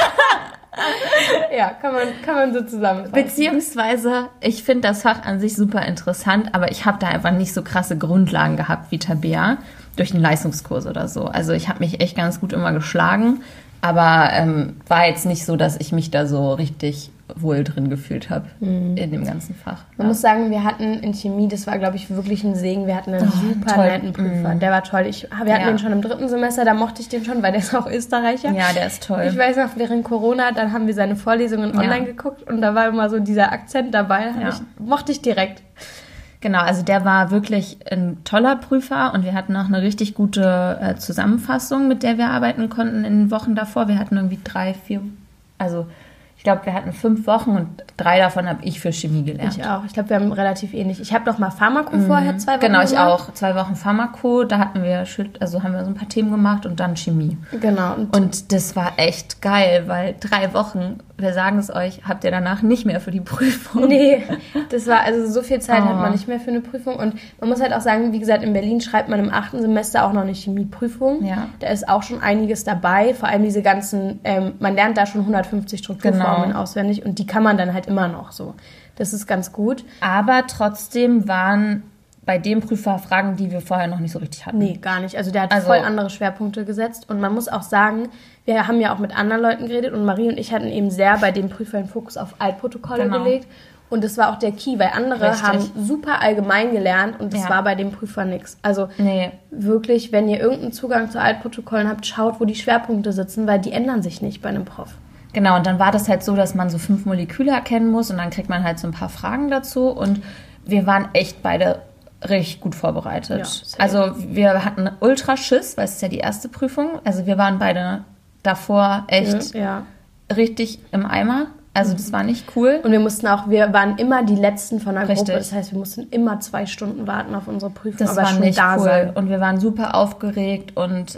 B: Ja, kann man so zusammenfassen.
A: Beziehungsweise, ich finde das Fach an sich super interessant, aber ich habe da einfach nicht so krasse Grundlagen gehabt wie Tabea durch den Leistungskurs oder so. Also ich habe mich echt ganz gut immer geschlagen, aber war jetzt nicht so, dass ich mich da so richtig wohl drin gefühlt habe in dem ganzen Fach.
B: Man muss sagen, wir hatten in Chemie, das war, glaube ich, wirklich ein Segen, wir hatten einen super netten Prüfer. Der war toll. Wir hatten den schon im 3. Semester, da mochte ich den schon, weil der ist auch Österreicher.
A: Ja, der ist toll.
B: Ich weiß noch, während Corona, dann haben wir seine Vorlesungen online geguckt und da war immer so dieser Akzent dabei. Mochte ich direkt.
A: Genau, also der war wirklich ein toller Prüfer und wir hatten auch eine richtig gute Zusammenfassung, mit der wir arbeiten konnten in den Wochen davor. Wir hatten irgendwie 3, 4, also ich glaube, wir hatten 5 Wochen und 3 davon habe ich für Chemie gelernt.
B: Ich auch. Ich glaube, wir haben relativ ähnlich. Ich habe noch mal Pharmako vorher 2 Wochen
A: Genau, ich
B: gemacht.
A: auch. 2 Wochen Pharmako, da haben wir so ein paar Themen gemacht und dann Chemie.
B: Genau.
A: Und das war echt geil, weil 3 Wochen wir sagen es euch, habt ihr danach nicht mehr für die Prüfung.
B: Nee, das war, also so viel Zeit hat man nicht mehr für eine Prüfung. Und man muss halt auch sagen, wie gesagt, in Berlin schreibt man im 8. Semester auch noch eine Chemieprüfung.
A: Ja.
B: Da ist auch schon einiges dabei, vor allem diese ganzen, man lernt da schon 150 Strukturformeln auswendig und die kann man dann halt immer noch so. Das ist ganz gut.
A: Aber trotzdem waren bei dem Prüfer Fragen, die wir vorher noch nicht so richtig hatten.
B: Nee, gar nicht. Also der hat voll andere Schwerpunkte gesetzt. Und man muss auch sagen, wir haben ja auch mit anderen Leuten geredet und Marie und ich hatten eben sehr bei dem Prüfer den Fokus auf Altprotokolle gelegt. Und das war auch der Key, weil andere haben super allgemein gelernt und das war bei dem Prüfer nix. Also wirklich, wenn ihr irgendeinen Zugang zu Altprotokollen habt, schaut, wo die Schwerpunkte sitzen, weil die ändern sich nicht bei einem Prof.
A: Genau, und dann war das halt so, dass man so 5 Moleküle erkennen muss und dann kriegt man halt so ein paar Fragen dazu und wir waren echt beide richtig gut vorbereitet. Ja, also wir hatten Ultraschiss, weil es ist ja die erste Prüfung. Also wir waren beide davor echt richtig im Eimer. Also das war nicht cool.
B: Und wir waren immer die Letzten von der Gruppe. Das heißt, wir mussten immer 2 Stunden warten auf unsere Prüfung.
A: Das war nicht cool. Und wir waren super aufgeregt und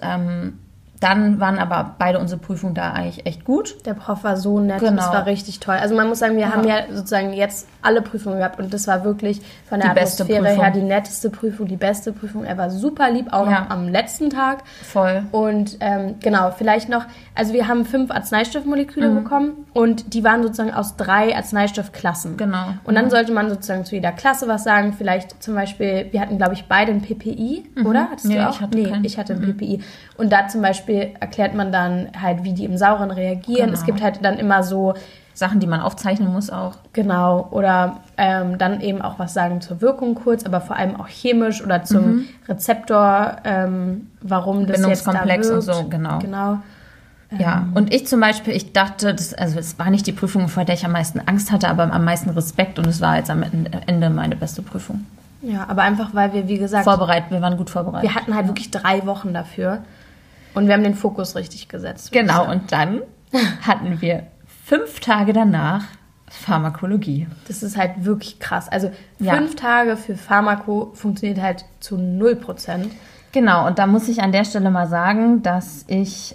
A: dann waren aber beide unsere Prüfungen da eigentlich echt gut.
B: Der Prof war so nett und das war richtig toll. Also man muss sagen, wir haben ja sozusagen jetzt alle Prüfungen gehabt und das war wirklich von der Atmosphäre her die netteste Prüfung, die beste Prüfung. Er war super lieb, auch noch am letzten Tag.
A: Voll.
B: Und genau, vielleicht noch, also wir haben 5 Arzneistoffmoleküle bekommen und die waren sozusagen aus 3 Arzneistoffklassen.
A: Genau.
B: Und dann sollte man sozusagen zu jeder Klasse was sagen. Vielleicht zum Beispiel, wir hatten, glaube ich, beide ein PPI, oder? Hattest du auch? Ich hatte ein PPI. Und da zum Beispiel erklärt man dann halt, wie die im Sauren reagieren. Genau. Es gibt halt dann immer so
A: Sachen, die man aufzeichnen muss auch.
B: Genau. Oder dann eben auch was sagen zur Wirkung kurz, aber vor allem auch chemisch oder zum Rezeptor, warum das jetzt da wirkt.
A: Und so, genau. Ja, und ich zum Beispiel, ich dachte, es war nicht die Prüfung, vor der ich am meisten Angst hatte, aber am meisten Respekt und es war jetzt am Ende meine beste Prüfung.
B: Ja, aber einfach, weil wir, wie gesagt...
A: wir waren gut vorbereitet.
B: Wir hatten halt wirklich 3 Wochen dafür und wir haben den Fokus richtig gesetzt.
A: Genau, und dann hatten wir 5 Tage danach Pharmakologie.
B: Das ist halt wirklich krass. Also 5 Tage für Pharmako funktioniert halt zu 0%.
A: Genau, und da muss ich an der Stelle mal sagen, dass ich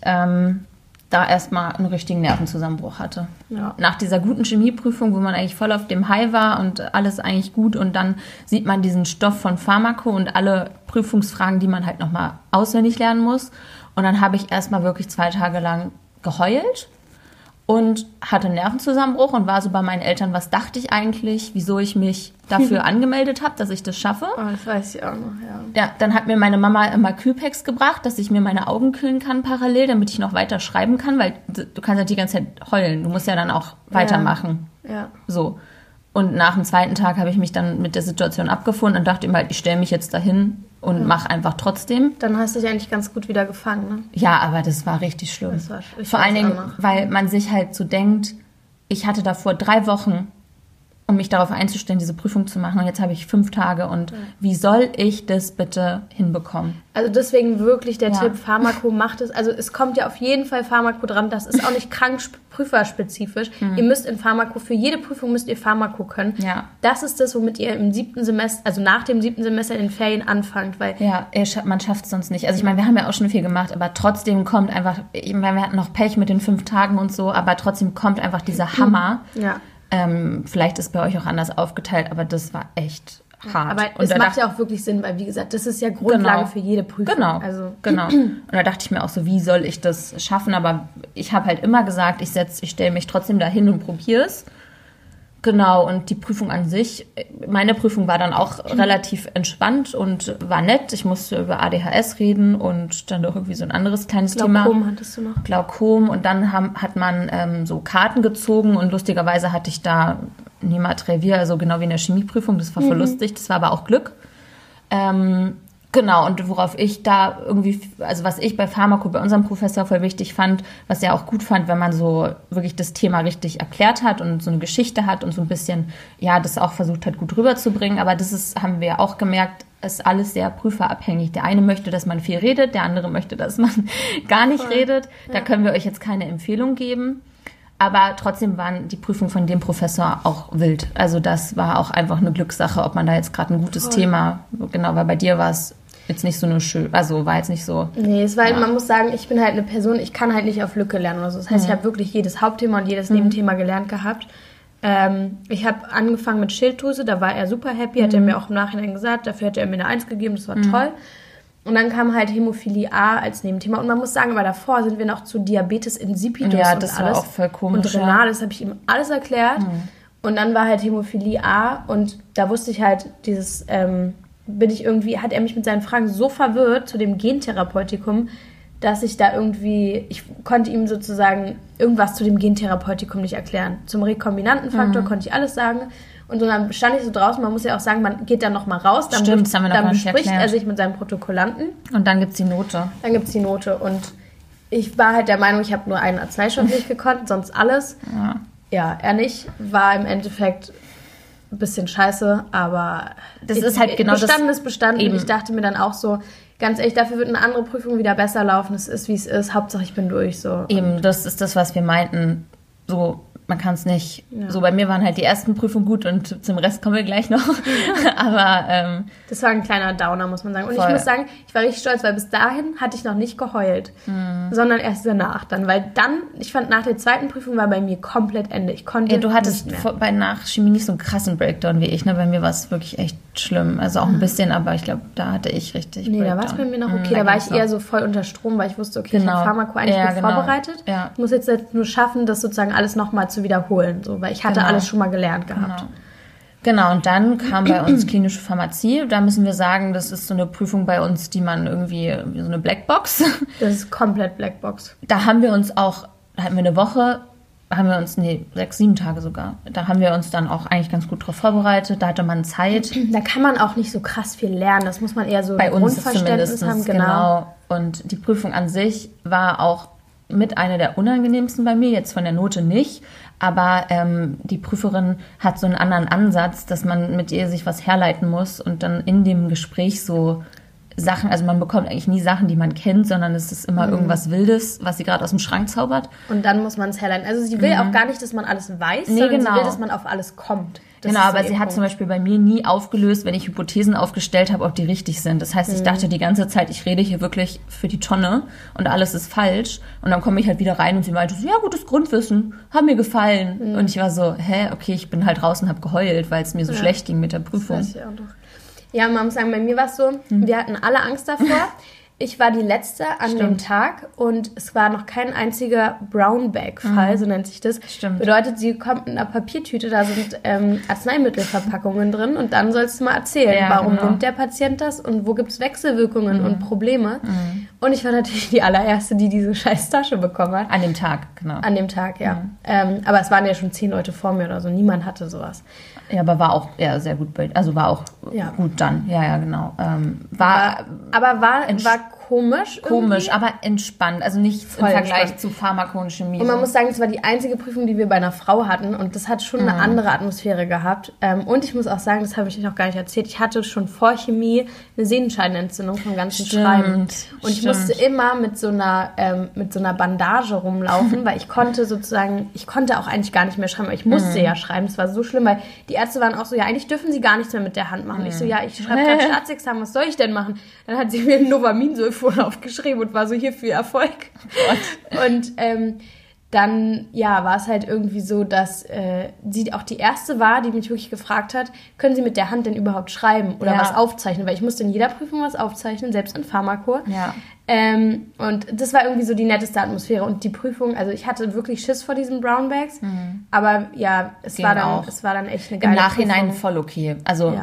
A: da erstmal einen richtigen Nervenzusammenbruch hatte. Ja. Nach dieser guten Chemieprüfung, wo man eigentlich voll auf dem High war und alles eigentlich gut und dann sieht man diesen Stoff von Pharmako und alle Prüfungsfragen, die man halt nochmal auswendig lernen muss. Und dann habe ich erstmal wirklich 2 Tage lang geheult und hatte einen Nervenzusammenbruch und war so bei meinen Eltern, was dachte ich eigentlich, wieso ich mich dafür angemeldet habe, dass ich das schaffe.
B: Oh, das weiß ich auch noch,
A: Ja, dann hat mir meine Mama immer Kühlpacks gebracht, dass ich mir meine Augen kühlen kann parallel, damit ich noch weiter schreiben kann, weil du kannst ja die ganze Zeit heulen, du musst ja dann auch weitermachen.
B: Ja.
A: So. Und nach dem 2. Tag habe ich mich dann mit der Situation abgefunden und dachte immer, ich stelle mich jetzt dahin und mache einfach trotzdem.
B: Dann hast du dich eigentlich ganz gut wieder gefangen, ne?
A: Ja, aber das war richtig schlimm. Vor allen Dingen, weil man sich halt so denkt, ich hatte davor 3 Wochen, um mich darauf einzustellen, diese Prüfung zu machen. Und jetzt habe ich 5 Tage. Und wie soll ich das bitte hinbekommen?
B: Also deswegen wirklich der Tipp, Pharmako macht es. Also es kommt ja auf jeden Fall Pharmako dran. Das ist auch nicht prüferspezifisch. Ihr müsst in Pharmako, für jede Prüfung müsst ihr Pharmako können.
A: Ja.
B: Das ist das, womit ihr im 7. Semester, also nach dem 7. Semester in den Ferien anfangt. Weil
A: man schafft es sonst nicht. Also ich meine, wir haben ja auch schon viel gemacht, aber trotzdem kommt einfach, ich meine, wir hatten noch Pech mit den 5 Tagen und so, aber trotzdem kommt einfach dieser Hammer.
B: Ja.
A: Vielleicht ist bei euch auch anders aufgeteilt, aber das war echt hart.
B: Aber es macht ja auch wirklich Sinn, weil wie gesagt, das ist ja Grundlage für jede Prüfung.
A: Genau. Und da dachte ich mir auch so, wie soll ich das schaffen? Aber ich habe halt immer gesagt, ich stelle mich trotzdem dahin und probiere es. Genau, und die Prüfung an sich, meine Prüfung war dann auch relativ entspannt und war nett. Ich musste über ADHS reden und dann noch irgendwie so ein anderes kleines Thema.
B: Glaukom hattest du noch?
A: Glaukom, und dann hat man so Karten gezogen und lustigerweise hatte ich da Nemat Revier, also genau wie in der Chemieprüfung. Das war voll lustig, das war aber auch Glück. Genau, und worauf ich da irgendwie, also was ich bei Pharmako, bei unserem Professor voll wichtig fand, was er auch gut fand, wenn man so wirklich das Thema richtig erklärt hat und so eine Geschichte hat und so ein bisschen, das auch versucht hat, gut rüberzubringen. Aber haben wir auch gemerkt, ist alles sehr prüferabhängig. Der eine möchte, dass man viel redet, der andere möchte, dass man gar nicht redet. Da können wir euch jetzt keine Empfehlung geben. Aber trotzdem waren die Prüfungen von dem Professor auch wild. Also das war auch einfach eine Glückssache, ob man da jetzt gerade ein gutes Thema, genau, weil bei dir war es jetzt nicht so eine war jetzt nicht so...
B: Nee, es war halt, man muss sagen, ich bin halt eine Person, ich kann halt nicht auf Lücke lernen oder so. Das heißt, ich habe wirklich jedes Hauptthema und jedes Nebenthema gelernt gehabt. Ich habe angefangen mit Schilddrüse, da war er super happy, hat er mir auch im Nachhinein gesagt, dafür hat er mir eine 1 gegeben, das war toll. Und dann kam halt Hämophilie A als Nebenthema. Und man muss sagen, aber davor sind wir noch zu Diabetes insipidus und
A: das
B: alles.
A: War auch voll komisch.
B: Und renal, das habe ich ihm alles erklärt. Und dann war halt Hämophilie A und da wusste ich halt, hat er mich mit seinen Fragen so verwirrt zu dem Gentherapeutikum, dass ich da ich konnte ihm sozusagen irgendwas zu dem Gentherapeutikum nicht erklären. Zum Rekombinantenfaktor konnte ich alles sagen. Und so dann stand ich so draußen, man muss ja auch sagen, man geht dann nochmal raus, dann, dann bespricht er sich mit seinem Protokollanten.
A: Und dann gibt's die Note.
B: Und ich war halt der Meinung, ich habe nur einen Arzneistoff nicht gekonnt, sonst alles. Ja, er nicht. War im Endeffekt ein bisschen scheiße, aber
A: das ist halt genau
B: bestanden ist bestanden. Eben. Ich dachte mir dann auch so, ganz ehrlich, dafür wird eine andere Prüfung wieder besser laufen. Es ist, wie es ist. Hauptsache, ich bin durch. So.
A: Eben, das ist das, was wir meinten. So, man kann es nicht. Ja. So, bei mir waren halt die ersten Prüfungen gut und zum Rest kommen wir gleich noch. Aber
B: das war ein kleiner Downer, muss man sagen. Und ich muss sagen, ich war richtig stolz, weil bis dahin hatte ich noch nicht geheult, sondern erst danach dann. Weil dann, ich fand, nach der zweiten Prüfung war bei mir komplett Ende. Ich konnte
A: du hattest nach Chemie nicht so einen krassen Breakdown wie ich. Ne? Bei mir war es wirklich echt schlimm. Also auch ein bisschen, aber ich glaube, da hatte ich richtig
B: Breakdown. Da war es bei mir noch okay. Da war ich eher so voll unter Strom, weil ich wusste, okay, ich habe Pharmako eigentlich gut vorbereitet. Ja. Ich muss jetzt nur schaffen, das sozusagen alles nochmal zu wiederholen. So, weil ich hatte alles schon mal gelernt gehabt.
A: Genau, und dann kam bei uns klinische Pharmazie. Da müssen wir sagen, das ist so eine Prüfung bei uns, die man irgendwie, so eine Blackbox.
B: Das ist komplett Blackbox.
A: Da hatten wir eine Woche, 6, 7 Tage sogar. Da haben wir uns dann auch eigentlich ganz gut drauf vorbereitet. Da hatte man Zeit.
B: Da kann man auch nicht so krass viel lernen. Das muss man eher so
A: bei uns Grundverständnis haben. Genau. Und die Prüfung an sich war auch mit einer der unangenehmsten bei mir, jetzt von der Note nicht. Aber die Prüferin hat so einen anderen Ansatz, dass man mit ihr sich was herleiten muss und dann in dem Gespräch so Sachen, also man bekommt eigentlich nie Sachen, die man kennt, sondern es ist immer irgendwas Wildes, was sie gerade aus dem Schrank zaubert.
B: Und dann muss man es herleiten. Also sie will auch gar nicht, dass man alles weiß, sondern sie will, dass man auf alles kommt.
A: Genau, aber sie hat zum Beispiel bei mir nie aufgelöst, wenn ich Hypothesen aufgestellt habe, ob die richtig sind. Das heißt, ich dachte die ganze Zeit, ich rede hier wirklich für die Tonne und alles ist falsch. Und dann komme ich halt wieder rein und sie meinte so, ja, gutes Grundwissen, hat mir gefallen. Und ich war so, okay, ich bin halt raus und habe geheult, weil es mir so schlecht ging mit der Prüfung.
B: Das weiß ich auch noch. Ja, man muss sagen, bei mir war es so, wir hatten alle Angst davor. Ich war die Letzte an dem Tag und es war noch kein einziger Brown-Bag-Fall, so nennt sich das.
A: Stimmt.
B: Bedeutet, sie kommt in einer Papiertüte, da sind Arzneimittelverpackungen drin und dann sollst du mal erzählen, warum nimmt der Patient das und wo gibt es Wechselwirkungen und Probleme. Und ich war natürlich die allererste, die diese scheiß Tasche bekommen hat.
A: An dem Tag, genau.
B: An dem Tag, ja. Aber es waren ja schon 10 Leute vor mir oder so, niemand hatte sowas.
A: Ja, aber war auch sehr gut, also war auch gut dann. Ja, genau. War
B: komisch.
A: Komisch, aber entspannt. Also nichts im Vergleich zu Pharmako und Chemie.
B: Und man muss sagen, es war die einzige Prüfung, die wir bei einer Frau hatten. Und das hat schon eine andere Atmosphäre gehabt. Und ich muss auch sagen, das habe ich noch gar nicht erzählt, ich hatte schon vor Chemie eine Sehnenscheidenentzündung vom ganzen Schreiben. Und ich musste immer mit so einer Bandage rumlaufen, weil ich konnte auch eigentlich gar nicht mehr schreiben, aber ich musste ja schreiben. Es war so schlimm, weil die Ärzte waren auch so, ja, eigentlich dürfen sie gar nichts mehr mit der Hand machen. Ich so, ja, ich schreibe gerade Staatsexamen, was soll ich denn machen? Dann hat sie mir ein Novaminsulfon aufgeschrieben und war so, hier für Erfolg. Und dann, war es halt irgendwie so, dass sie auch die Erste war, die mich wirklich gefragt hat, können Sie mit der Hand denn überhaupt schreiben oder was aufzeichnen? Weil ich musste in jeder Prüfung was aufzeichnen, selbst in Pharmako.
A: Ja.
B: Und das war irgendwie so die netteste Atmosphäre. Und die Prüfung, also ich hatte wirklich Schiss vor diesen Brownbags, aber ja, es war dann echt eine geile
A: Im Nachhinein
B: Prüfung.
A: Voll okay. Also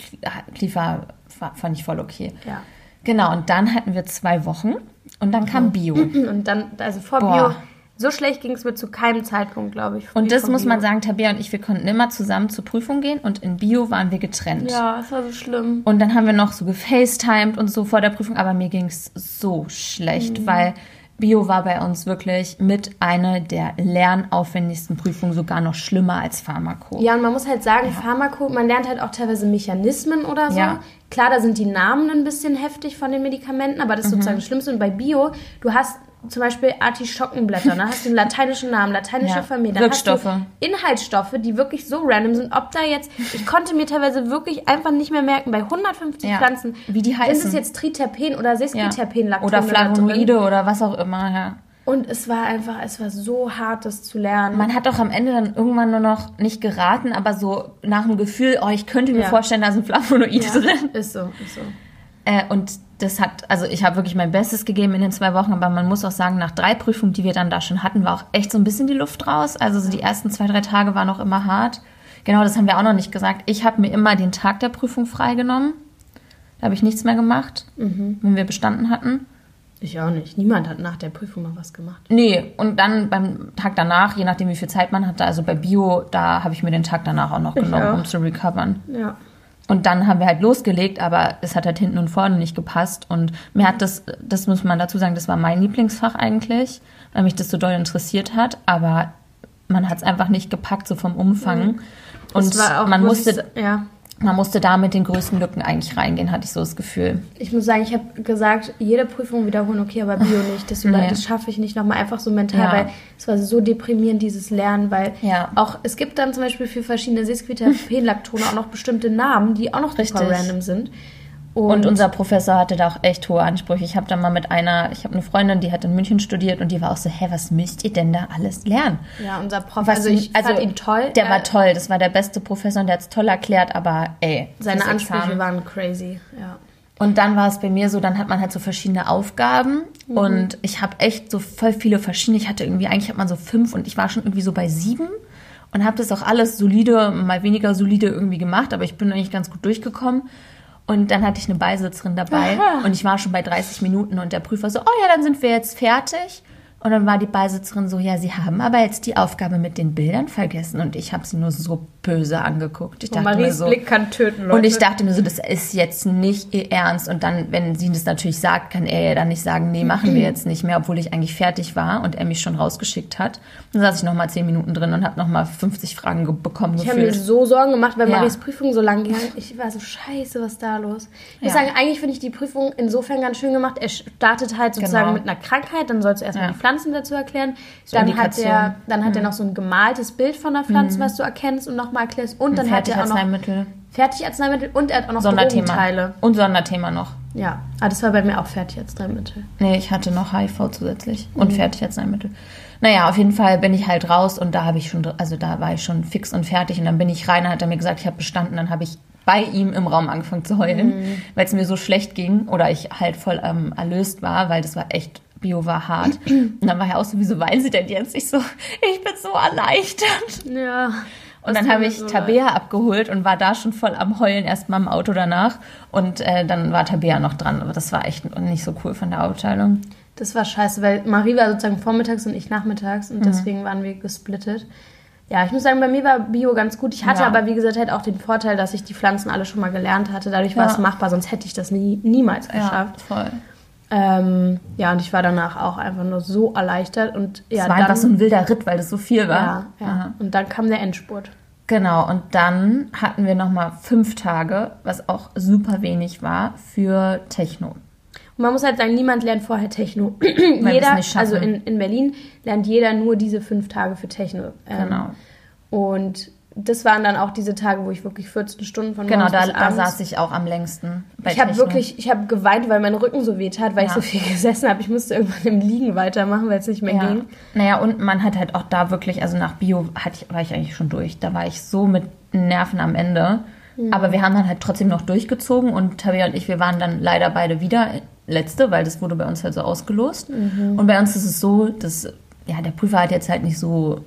A: fand ich voll okay.
B: Ja.
A: Genau, und dann hatten wir 2 Wochen und dann kam Bio.
B: Und dann, also vor Bio, so schlecht ging es mir zu keinem Zeitpunkt, glaube ich.
A: Und das muss man sagen, Tabea und ich, wir konnten immer zusammen zur Prüfung gehen und in Bio waren wir getrennt.
B: Ja, es war so schlimm.
A: Und dann haben wir noch so gefacetimed und so vor der Prüfung, aber mir ging es so schlecht, weil Bio war bei uns wirklich mit einer der lernaufwendigsten Prüfungen, sogar noch schlimmer als Pharmako.
B: Ja, und man muss halt sagen, Pharmako, man lernt halt auch teilweise Mechanismen oder so. Ja. Klar, da sind die Namen ein bisschen heftig von den Medikamenten, aber das ist sozusagen das Schlimmste. Und bei Bio, du hast zum Beispiel Artischockenblätter, dann hast du einen lateinischen Namen, lateinische Familie, dann
A: Wirkstoffe.
B: hast du Inhaltsstoffe, die wirklich so random sind, ob da jetzt, ich konnte mir teilweise wirklich einfach nicht mehr merken, bei 150 Pflanzen,
A: wie die heißen.
B: Ist es jetzt Triterpen oder Sesquiterpenlactone
A: oder Flavonoide oder was auch immer, ja.
B: Und es war so hart, das zu lernen.
A: Man hat auch am Ende dann irgendwann nur noch nicht geraten, aber so nach dem Gefühl, ich könnte mir vorstellen, da sind Flavonoide drin.
B: Ist so.
A: Und das ich habe wirklich mein Bestes gegeben in den 2 Wochen, aber man muss auch sagen, nach 3 Prüfungen, die wir dann da schon hatten, war auch echt so ein bisschen die Luft raus. Also so die ersten 2-3 Tage waren noch immer hart. Genau, das haben wir auch noch nicht gesagt. Ich habe mir immer den Tag der Prüfung freigenommen. Da habe ich nichts mehr gemacht, wenn wir bestanden hatten.
B: Ich auch nicht. Niemand hat nach der Prüfung noch was gemacht.
A: Nee, und dann beim Tag danach, je nachdem wie viel Zeit man hatte, also bei Bio, da habe ich mir den Tag danach auch noch genommen, um zu recovern.
B: Ja.
A: Und dann haben wir halt losgelegt, aber es hat halt hinten und vorne nicht gepasst. Und mir hat das muss man dazu sagen, das war mein Lieblingsfach eigentlich, weil mich das so doll interessiert hat. Aber man hat es einfach nicht gepackt, so vom Umfang. Und man musste da mit den größten Lücken eigentlich reingehen, hatte ich so das Gefühl.
B: Ich muss sagen, ich habe gesagt, jede Prüfung wiederholen, okay, aber Bio nicht. Das schaffe ich nicht nochmal einfach so mental, weil es war so deprimierend, dieses Lernen, weil auch, es gibt dann zum Beispiel für verschiedene Sesquiterpenlactone auch noch bestimmte Namen, die auch noch super random sind.
A: Und unser Professor hatte da auch echt hohe Ansprüche. Ich habe dann mal ich habe eine Freundin, die hat in München studiert und die war auch so, was müsst ihr denn da alles lernen?
B: Ja, unser Prof, ich fand ihn toll.
A: Der war toll, das war der beste Professor und der hat es toll erklärt, aber
B: seine Ansprüche waren crazy, ja.
A: Und dann war es bei mir so, dann hat man halt so verschiedene Aufgaben und ich habe echt so voll viele verschiedene, eigentlich hat man so 5 und ich war schon irgendwie so bei 7 und habe das auch alles solide, mal weniger solide irgendwie gemacht, aber ich bin eigentlich ganz gut durchgekommen. Und dann hatte ich eine Beisitzerin dabei und ich war schon bei 30 Minuten und der Prüfer so, dann sind wir jetzt fertig. Und dann war die Beisitzerin so, Sie haben aber jetzt die Aufgabe mit den Bildern vergessen. Und ich habe sie nur so böse angeguckt. Ich dachte
B: Maries Blick kann töten, Leute.
A: Und ich dachte mir so, das ist jetzt nicht ihr Ernst. Und dann, wenn sie das natürlich sagt, kann er ja dann nicht sagen, nee, machen wir jetzt nicht mehr, obwohl ich eigentlich fertig war und er mich schon rausgeschickt hat. Dann saß ich nochmal 10 Minuten drin und habe nochmal 50 Fragen bekommen.
B: Ich habe mir so Sorgen gemacht, weil Maries Prüfung so lang ging. Ich war so, scheiße, was ist da los? Ich muss sagen, eigentlich finde ich die Prüfung insofern ganz schön gemacht. Er startet halt sozusagen mit einer Krankheit, dann sollst du erstmal die Pflanzen dazu erklären. So dann hat er noch so ein gemaltes Bild von der Pflanze, was du erkennst und nochmal erklärst. Und dann hat er auch noch Fertigarzneimittel und er hat auch noch Drogenteile.
A: Und Sonderthema noch.
B: Ja, aber das war bei mir auch Fertigarzneimittel.
A: Nee, ich hatte noch HIV zusätzlich und Fertigarzneimittel. Naja, auf jeden Fall bin ich halt raus und da war ich schon fix und fertig und dann bin ich rein, dann hat er mir gesagt, ich habe bestanden, dann habe ich bei ihm im Raum angefangen zu heulen, weil es mir so schlecht ging oder ich halt voll erlöst war, weil das war echt, Bio war hart. Und dann war er auch so, wieso weinen Sie denn jetzt? Ich so, ich bin so erleichtert.
B: Ja.
A: Und dann habe ich Tabea abgeholt und war da schon voll am Heulen, erstmal im Auto danach. Und dann war Tabea noch dran. Aber das war echt nicht so cool von der Abteilung.
B: Das war scheiße, weil Marie war sozusagen vormittags und ich nachmittags. Und deswegen waren wir gesplittet. Ja, ich muss sagen, bei mir war Bio ganz gut. Ich hatte aber, wie gesagt, halt auch den Vorteil, dass ich die Pflanzen alle schon mal gelernt hatte. Dadurch war es machbar, sonst hätte ich das niemals geschafft.
A: Ja, voll.
B: Und ich war danach auch einfach nur so erleichtert. Und
A: es war einfach so ein wilder Ritt, weil das so viel war.
B: Ja. Und dann kam der Endspurt.
A: Genau, und dann hatten wir nochmal 5 Tage, was auch super wenig war, für Techno.
B: Und man muss halt sagen, niemand lernt vorher Techno. Jeder, also in Berlin lernt jeder nur diese 5 Tage für Techno.
A: Genau.
B: Und das waren dann auch diese Tage, wo ich wirklich 14 Stunden von morgens bis abends...
A: Genau, da saß ich auch am längsten bei
B: Techno. Ich habe geweint, weil mein Rücken so weh tat, weil ich so viel gesessen habe. Ich musste irgendwann im Liegen weitermachen, weil es nicht mehr ging.
A: Naja, und man hat halt auch da wirklich, also nach Bio war ich eigentlich schon durch. Da war ich so mit Nerven am Ende. Aber wir haben dann halt trotzdem noch durchgezogen und Tabea und ich, wir waren dann leider beide wieder Letzte, weil das wurde bei uns halt so ausgelost. Und bei uns ist es so, dass der Prüfer hat jetzt halt nicht so...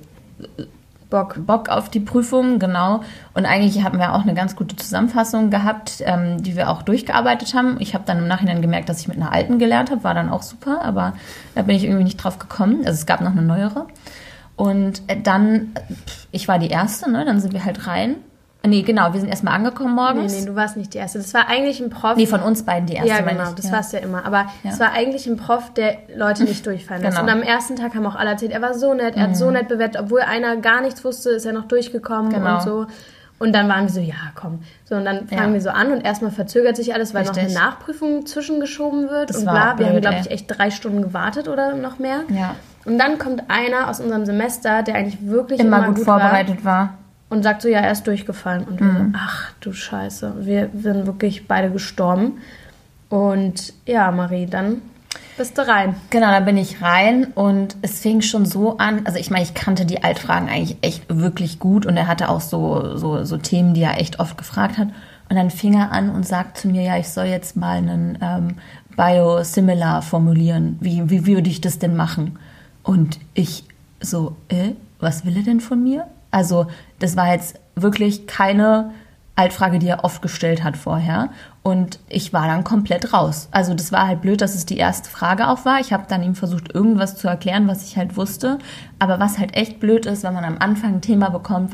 A: Bock auf die Prüfung, genau. Und eigentlich haben wir auch eine ganz gute Zusammenfassung gehabt, die wir auch durchgearbeitet haben. Ich habe dann im Nachhinein gemerkt, dass ich mit einer alten gelernt habe, war dann auch super, aber da bin ich irgendwie nicht drauf gekommen. Also es gab noch eine neuere. Und dann, ich war die Erste, ne? Dann sind wir halt rein. Nee, genau, wir sind erstmal angekommen morgens.
B: Nee, du warst nicht die Erste. Das war eigentlich ein Prof...
A: Nee, von uns beiden die Erste.
B: Ja, genau, das warst ja immer. Aber es war eigentlich ein Prof, der Leute nicht durchfallen lässt. Und am ersten Tag haben auch alle erzählt, er war so nett, er hat so nett bewertet. Obwohl einer gar nichts wusste, ist er noch durchgekommen und so. Und dann waren wir so, ja, komm. So, und dann fangen wir so an und erstmal verzögert sich alles, weil noch eine Nachprüfung zwischengeschoben wird.
A: Das
B: und
A: war
B: bla. Wir
A: blöd,
B: haben, glaube ich, echt 3 Stunden gewartet oder noch mehr.
A: Ja.
B: Und dann kommt einer aus unserem Semester, der eigentlich wirklich
A: immer gut vorbereitet war.
B: Und sagt so, ja, er ist durchgefallen. Und wir so, ach du Scheiße. Wir sind wirklich beide gestorben. Und ja, Marie, dann bist du rein.
A: Genau, dann bin ich rein und es fing schon so an, also ich meine, ich kannte die Altfragen eigentlich echt wirklich gut und er hatte auch so Themen, die er echt oft gefragt hat. Und dann fing er an und sagt zu mir, ja, ich soll jetzt mal einen Biosimilar formulieren. Wie würde ich das denn machen? Und ich so, was will er denn von mir? Also das war jetzt wirklich keine Altfrage, die er oft gestellt hat vorher. Und ich war dann komplett raus. Also das war halt blöd, dass es die erste Frage auch war. Ich habe dann ihm versucht, irgendwas zu erklären, was ich halt wusste. Aber was halt echt blöd ist, wenn man am Anfang ein Thema bekommt,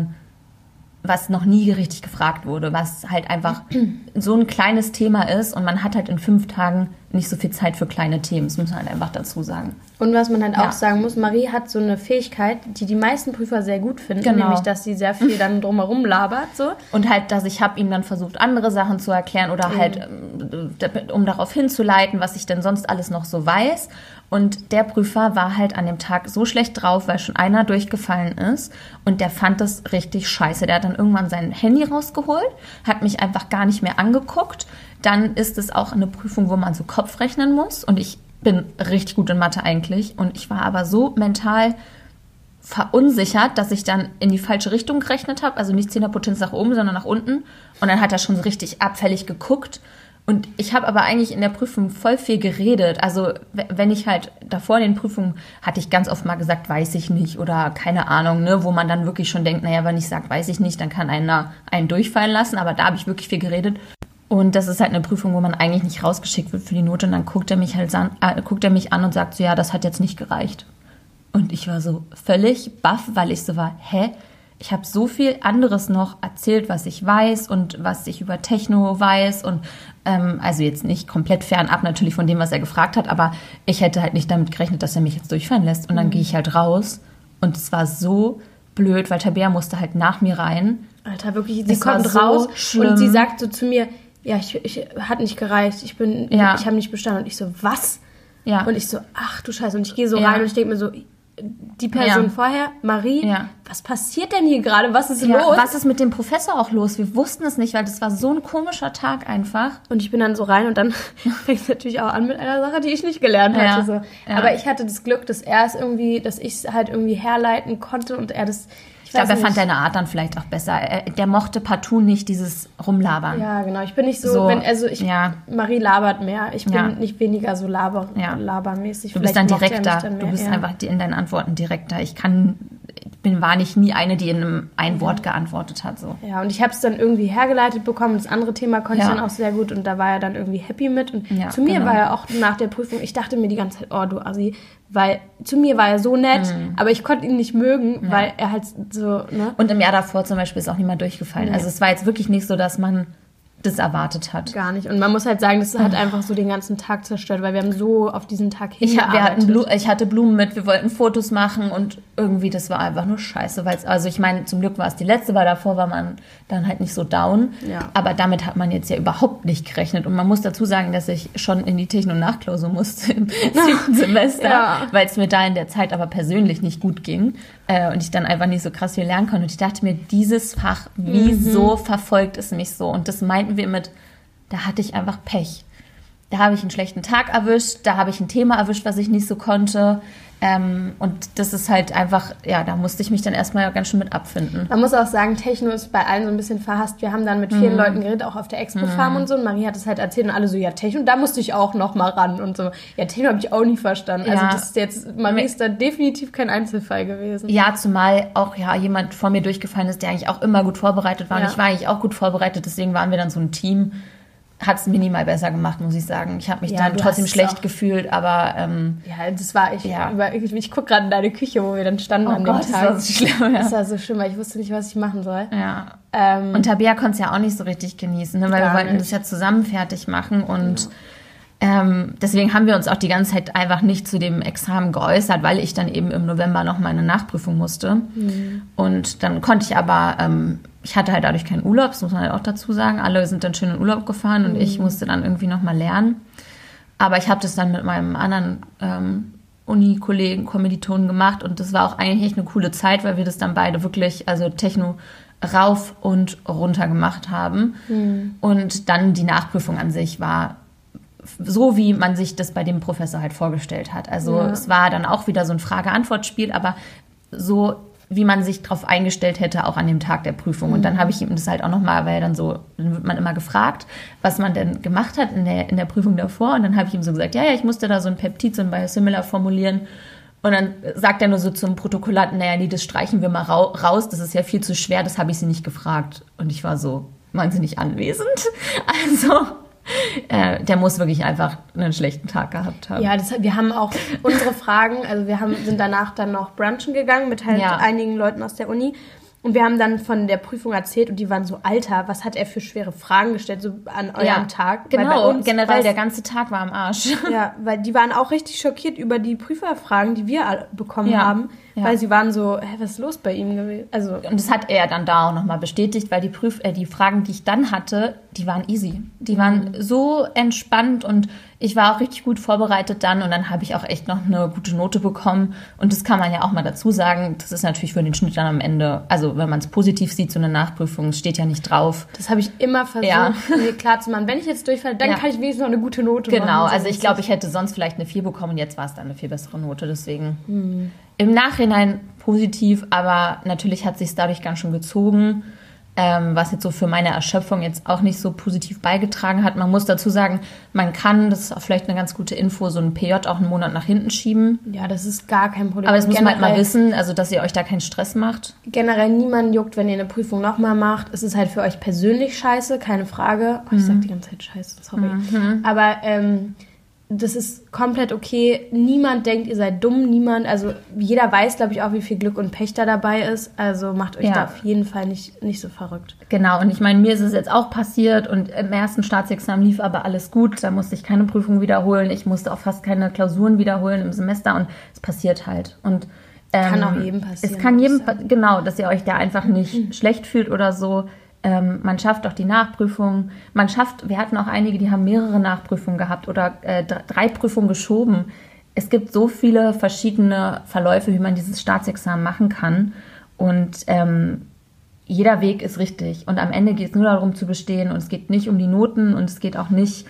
A: was noch nie richtig gefragt wurde, was halt einfach so ein kleines Thema ist und man hat halt in 5 Tagen nicht so viel Zeit für kleine Themen. Das muss man halt einfach dazu sagen.
B: Und was man halt auch sagen muss, Marie hat so eine Fähigkeit, die meisten Prüfer sehr gut finden, nämlich, dass sie sehr viel dann drumherum labert. So.
A: Und halt, dass ich habe ihm dann versucht, andere Sachen zu erklären oder halt, um darauf hinzuleiten, was ich denn sonst alles noch so weiß. Und der Prüfer war halt an dem Tag so schlecht drauf, weil schon einer durchgefallen ist und der fand das richtig scheiße. Der hat dann irgendwann sein Handy rausgeholt, hat mich einfach gar nicht mehr angeguckt. Dann ist es auch eine Prüfung, wo man so Kopf rechnen muss und ich bin richtig gut in Mathe eigentlich und ich war aber so mental verunsichert, dass ich dann in die falsche Richtung gerechnet habe, also nicht 10er Potenz nach oben, sondern nach unten und dann hat er schon so richtig abfällig geguckt. Und ich habe aber eigentlich in der Prüfung voll viel geredet. Also wenn ich halt davor in den Prüfungen hatte ich ganz oft mal gesagt, weiß ich nicht oder keine Ahnung, ne, wo man dann wirklich schon denkt, naja, wenn ich sage, weiß ich nicht, dann kann einer einen durchfallen lassen. Aber da habe ich wirklich viel geredet. Und das ist halt eine Prüfung, wo man eigentlich nicht rausgeschickt wird für die Note. Und dann guckt er mich an und sagt so, ja, das hat jetzt nicht gereicht. Und ich war so völlig baff, weil ich so war, ich habe so viel anderes noch erzählt, was ich weiß und was ich über Techno weiß und also jetzt nicht komplett fernab natürlich von dem, was er gefragt hat, aber ich hätte halt nicht damit gerechnet, dass er mich jetzt durchfallen lässt und dann gehe ich halt raus und es war so blöd, weil Tabea musste halt nach mir rein.
B: Alter, wirklich, sie kommt raus schlimm. Und sie sagt so zu mir, ja, ich hat nicht gereicht, ich habe nicht bestanden und ich so, was? Ja. Und ich so, ach du Scheiße und ich gehe so rein und ich denke mir so, die Person vorher, Marie, was passiert denn hier gerade? Was ist los?
A: Was ist mit dem Professor auch los? Wir wussten es nicht, weil das war so ein komischer Tag einfach.
B: Und ich bin dann so rein und dann fängt es natürlich auch an mit einer Sache, die ich nicht gelernt hatte. So. Ja. Aber ich hatte das Glück, dass ich es halt irgendwie herleiten konnte und er das...
A: Ich glaube, er fand deine Art dann vielleicht auch besser. Der mochte partout nicht dieses Rumlabern.
B: Ja, genau. Ich bin nicht Marie labert mehr. Ich bin nicht weniger so labermäßig.
A: Du bist dann direkter. Du bist einfach in deinen Antworten direkter. War nicht nie eine, die in einem Wort geantwortet hat. So.
B: Ja, und ich habe es dann irgendwie hergeleitet bekommen. Das andere Thema konnte ich dann auch sehr gut und da war er dann irgendwie happy mit. Und zu mir war er auch nach der Prüfung, ich dachte mir die ganze Zeit, oh du Assi, weil zu mir war er so nett, aber ich konnte ihn nicht mögen, weil er halt so, ne?
A: Und im Jahr davor zum Beispiel ist auch niemand durchgefallen. Nee. Also es war jetzt wirklich nicht so, dass man das erwartet hat.
B: Gar nicht. Und man muss halt sagen, das hat einfach so den ganzen Tag zerstört, weil wir haben so auf diesen Tag hingearbeitet.
A: Ich hatte Blumen mit, wir wollten Fotos machen und irgendwie, das war einfach nur scheiße. Also ich meine, zum Glück war es die letzte, weil davor war man dann halt nicht so down. Ja. Aber damit hat man jetzt ja überhaupt nicht gerechnet. Und man muss dazu sagen, dass ich schon in die Techno-Nachklausur musste im 7. Semester, weil es mir da in der Zeit aber persönlich nicht gut ging. Und ich dann einfach nicht so krass viel lernen konnte. Und ich dachte mir, dieses Fach, wieso verfolgt es mich so? Und das meinten wir mit, da hatte ich einfach Pech. Da habe ich einen schlechten Tag erwischt, da habe ich ein Thema erwischt, was ich nicht so konnte. Und das ist halt einfach, da musste ich mich dann erstmal ganz schön mit abfinden.
B: Man muss auch sagen, Techno ist bei allen so ein bisschen verhasst. Wir haben dann mit vielen Leuten geredet, auch auf der Expo-Farm und so. Und Marie hat es halt erzählt und alle so, ja, Techno, da musste ich auch noch mal ran und so. Ja, Techno habe ich auch nie verstanden. Also das ist jetzt, Marie ist da definitiv kein Einzelfall gewesen.
A: Ja, zumal auch jemand vor mir durchgefallen ist, der eigentlich auch immer gut vorbereitet war. Und ich war eigentlich auch gut vorbereitet, deswegen waren wir dann so ein Team. Hat es minimal besser gemacht, muss ich sagen. Ich habe mich dann trotzdem schlecht gefühlt, aber...
B: das war ich gucke gerade in deine Küche, wo wir dann standen an dem Tag. Das war so schlimm, Das war so schlimm, weil ich wusste nicht, was ich machen soll.
A: Ja. Und Tabea konnte es ja auch nicht so richtig genießen, ne, weil wir wollten das ja zusammen fertig machen und Deswegen haben wir uns auch die ganze Zeit einfach nicht zu dem Examen geäußert, weil ich dann eben im November noch meine Nachprüfung musste. Und dann konnte ich aber, ich hatte halt dadurch keinen Urlaub, das muss man halt auch dazu sagen. Alle sind dann schön in Urlaub gefahren und ich musste dann irgendwie noch mal lernen. Aber ich habe das dann mit meinem anderen Uni-Kollegen, Kommilitonen gemacht und das war auch eigentlich echt eine coole Zeit, weil wir das dann beide wirklich, also Techno rauf und runter gemacht haben. Und dann die Nachprüfung an sich war so, wie man sich das bei dem Professor halt vorgestellt hat. Also es war dann auch wieder so ein Frage-Antwort-Spiel, aber so, wie man sich darauf eingestellt hätte, auch an dem Tag der Prüfung. Und dann habe ich ihm das halt auch nochmal, weil dann wird man immer gefragt, was man denn gemacht hat in der Prüfung davor. Und dann habe ich ihm so gesagt, ja, ich musste da so ein Peptid, so ein Biosimilar formulieren. Und dann sagt er nur so zum Protokollanten, naja, nee, das streichen wir mal raus, das ist ja viel zu schwer, das habe ich sie nicht gefragt. Und ich war so, waren sie nicht anwesend? Also... der muss wirklich einfach einen schlechten Tag gehabt haben.
B: Ja, wir haben auch unsere Fragen, also sind danach dann noch brunchen gegangen mit halt einigen Leuten aus der Uni und wir haben dann von der Prüfung erzählt und die waren so, Alter, was hat er für schwere Fragen gestellt so an eurem Tag?
A: Genau, und generell der ganze Tag war am Arsch.
B: Ja, weil die waren auch richtig schockiert über die Prüferfragen, die wir bekommen haben, weil sie waren so, was ist los bei ihm gewesen? Also,
A: und das hat er dann da auch nochmal bestätigt, weil die Fragen, die ich dann hatte, die waren easy. Die waren so entspannt und ich war auch richtig gut vorbereitet dann und dann habe ich auch echt noch eine gute Note bekommen und das kann man ja auch mal dazu sagen, das ist natürlich für den Schnitt dann am Ende, also wenn man es positiv sieht, so eine Nachprüfung, steht ja nicht drauf.
B: Das habe ich immer versucht, mir klar zu machen, wenn ich jetzt durchfalle, dann kann ich wenigstens noch eine gute Note machen.
A: Genau, also ich glaube, ich hätte sonst vielleicht eine 4 bekommen und jetzt war es dann eine viel bessere Note, deswegen im Nachhinein positiv, aber natürlich hat sich es dadurch ganz schön gezogen, was jetzt so für meine Erschöpfung jetzt auch nicht so positiv beigetragen hat. Man muss dazu sagen, man kann, das ist auch vielleicht eine ganz gute Info, so ein PJ auch einen Monat nach hinten schieben.
B: Ja, das ist gar kein Problem.
A: Aber das muss man halt mal wissen, also dass ihr euch da keinen Stress macht.
B: Generell niemanden juckt, wenn ihr eine Prüfung nochmal macht. Es ist halt für euch persönlich scheiße, keine Frage. Oh, ich sag die ganze Zeit scheiße, sorry. Aber das ist komplett okay. Niemand denkt, ihr seid dumm. Also jeder weiß, glaube ich, auch, wie viel Glück und Pech da dabei ist. Also macht euch da auf jeden Fall nicht so verrückt.
A: Genau, und ich meine, mir ist es jetzt auch passiert und im ersten Staatsexamen lief aber alles gut. Da musste ich keine Prüfung wiederholen. Ich musste auch fast keine Klausuren wiederholen im Semester und es passiert halt. Und
B: kann auch jedem passieren.
A: Es kann jedem, genau, dass ihr euch da einfach nicht schlecht fühlt oder so. Man schafft auch die Nachprüfung. Wir hatten auch einige, die haben mehrere Nachprüfungen gehabt oder 3 Prüfungen geschoben. Es gibt so viele verschiedene Verläufe, wie man dieses Staatsexamen machen kann. Und jeder Weg ist richtig. Und am Ende geht es nur darum zu bestehen. Und es geht nicht um die Noten und es geht auch nicht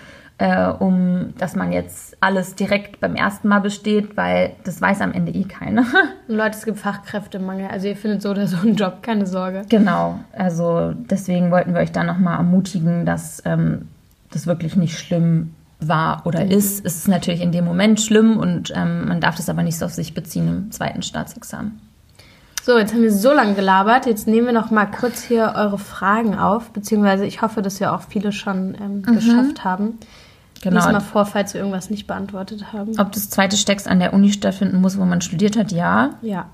A: dass man jetzt alles direkt beim ersten Mal besteht, weil das weiß am Ende eh keiner.
B: Und Leute, es gibt Fachkräftemangel. Also ihr findet so oder so einen Job, keine Sorge.
A: Genau, also deswegen wollten wir euch da nochmal ermutigen, dass das wirklich nicht schlimm war oder ist. Es ist natürlich in dem Moment schlimm und man darf das aber nicht so auf sich beziehen im zweiten Staatsexamen.
B: So, jetzt haben wir so lange gelabert. Jetzt nehmen wir noch mal kurz hier eure Fragen auf, beziehungsweise ich hoffe, dass wir auch viele schon geschafft haben. Genau. Lies mal vor, falls wir irgendwas nicht beantwortet haben.
A: Ob das zweite Stecks an der Uni stattfinden muss, wo man studiert hat? Ja.
B: Ja.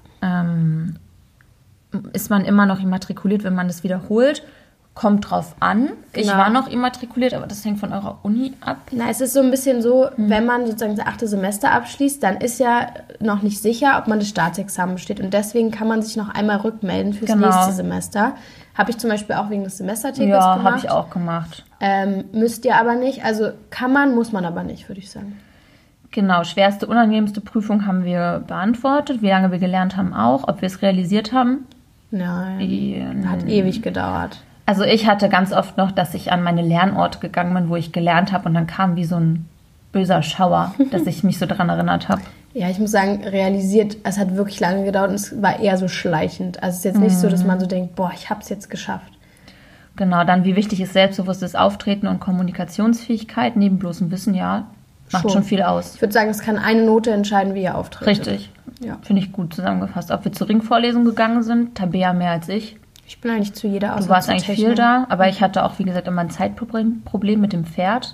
A: Ist man immer noch immatrikuliert, wenn man das wiederholt? Kommt drauf an. Genau. Ich war noch immatrikuliert, aber das hängt von eurer Uni ab.
B: Na, es ist so ein bisschen so, wenn man sozusagen das 8. Semester abschließt, dann ist ja noch nicht sicher, ob man das Staatsexamen besteht. Und deswegen kann man sich noch einmal rückmelden fürs nächste Semester. Habe ich zum Beispiel auch wegen des Semestertickets gemacht.
A: Ja, habe ich auch gemacht.
B: Müsst ihr aber nicht. Also kann man, muss man aber nicht, würde ich sagen.
A: Genau, schwerste, unangenehmste Prüfung haben wir beantwortet. Wie lange wir gelernt haben auch. Ob wir es realisiert haben?
B: Nein, hat ewig gedauert.
A: Also ich hatte ganz oft noch, dass ich an meine Lernorte gegangen bin, wo ich gelernt habe und dann kam wie so ein böser Schauer, dass ich mich so dran erinnert habe.
B: Ja, ich muss sagen, realisiert, es hat wirklich lange gedauert und es war eher so schleichend. Also es ist jetzt nicht so, dass man so denkt, boah, ich habe es jetzt geschafft.
A: Genau, dann wie wichtig ist selbstbewusstes Auftreten und Kommunikationsfähigkeit neben bloßem Wissen, ja, macht schon viel aus.
B: Ich würde sagen, es kann eine Note entscheiden, wie ihr auftretet.
A: Richtig, ja. Finde ich gut zusammengefasst. Ob wir zur Ringvorlesung gegangen sind, Tabea mehr als ich.
B: Ich bin eigentlich zu jeder
A: Du warst eigentlich viel da, aber ich hatte auch, wie gesagt, immer ein Zeitproblem mit dem Pferd.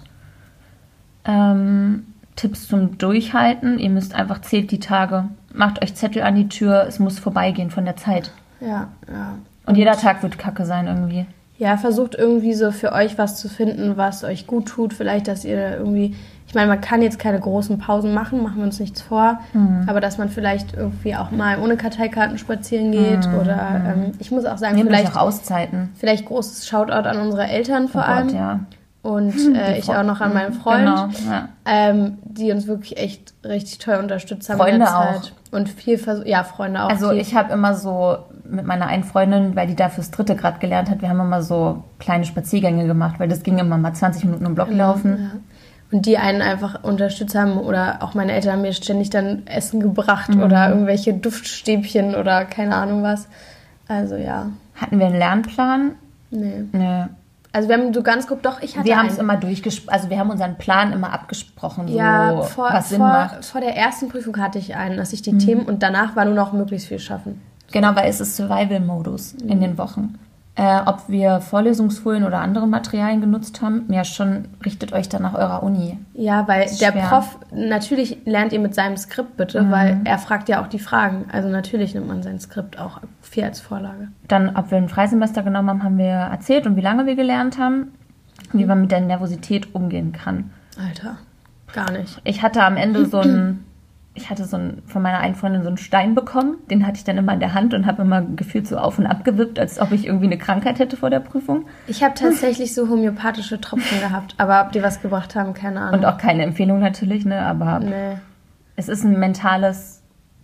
A: Tipps zum Durchhalten. Ihr müsst einfach, zählt die Tage. Macht euch Zettel an die Tür. Es muss vorbeigehen von der Zeit.
B: Ja.
A: Und jeder Tag wird kacke sein irgendwie.
B: Ja, versucht irgendwie so für euch was zu finden, was euch gut tut. Vielleicht, dass ihr irgendwie ich meine, man kann jetzt keine großen Pausen machen wir uns nichts vor, aber dass man vielleicht irgendwie auch mal ohne Karteikarten spazieren geht oder ich muss auch sagen,
A: vielleicht auch Auszeiten.
B: Vielleicht großes Shoutout an unsere Eltern vor allem.
A: Ja.
B: Und ich auch noch an meinen Freund, die uns wirklich echt richtig toll unterstützt haben
A: Freunde
B: in der Zeit.
A: auch.
B: Und Freunde auch.
A: Also ich habe immer so mit meiner einen Freundin, weil die da fürs 3. Grad gelernt hat, wir haben immer so kleine Spaziergänge gemacht, weil das ging immer mal 20 Minuten im Block laufen.
B: Ja. Und die einen einfach unterstützt haben oder auch meine Eltern haben mir ständig dann Essen gebracht oder irgendwelche Duftstäbchen oder keine Ahnung was. Also ja.
A: Hatten wir einen Lernplan?
B: Nee.
A: Also
B: wir haben so ganz grob, doch, ich hatte
A: wir haben es immer also wir haben unseren Plan immer abgesprochen, so was Sinn macht.
B: Vor der ersten Prüfung hatte ich einen, dass ich die Themen und danach war nur noch möglichst viel schaffen.
A: Genau, weil es ist Survival-Modus in den Wochen. Ob wir Vorlesungsfolien oder andere Materialien genutzt haben, ja schon, richtet euch dann nach eurer Uni.
B: Ja, weil der Prof, natürlich lernt ihr mit seinem Skript bitte, weil er fragt ja auch die Fragen. Also natürlich nimmt man sein Skript auch viel als Vorlage.
A: Dann, ob wir ein Freisemester genommen haben, haben wir erzählt und wie lange wir gelernt haben, wie man mit der Nervosität umgehen kann.
B: Alter, gar nicht.
A: Ich hatte am Ende von meiner einen Freundin so einen Stein bekommen. Den hatte ich dann immer in der Hand und habe immer gefühlt so auf und ab gewippt, als ob ich irgendwie eine Krankheit hätte vor der Prüfung.
B: Ich habe tatsächlich so homöopathische Tropfen gehabt, aber ob die was gebracht haben, keine Ahnung.
A: Und auch keine Empfehlung natürlich, ne? Aber es ist ein mentales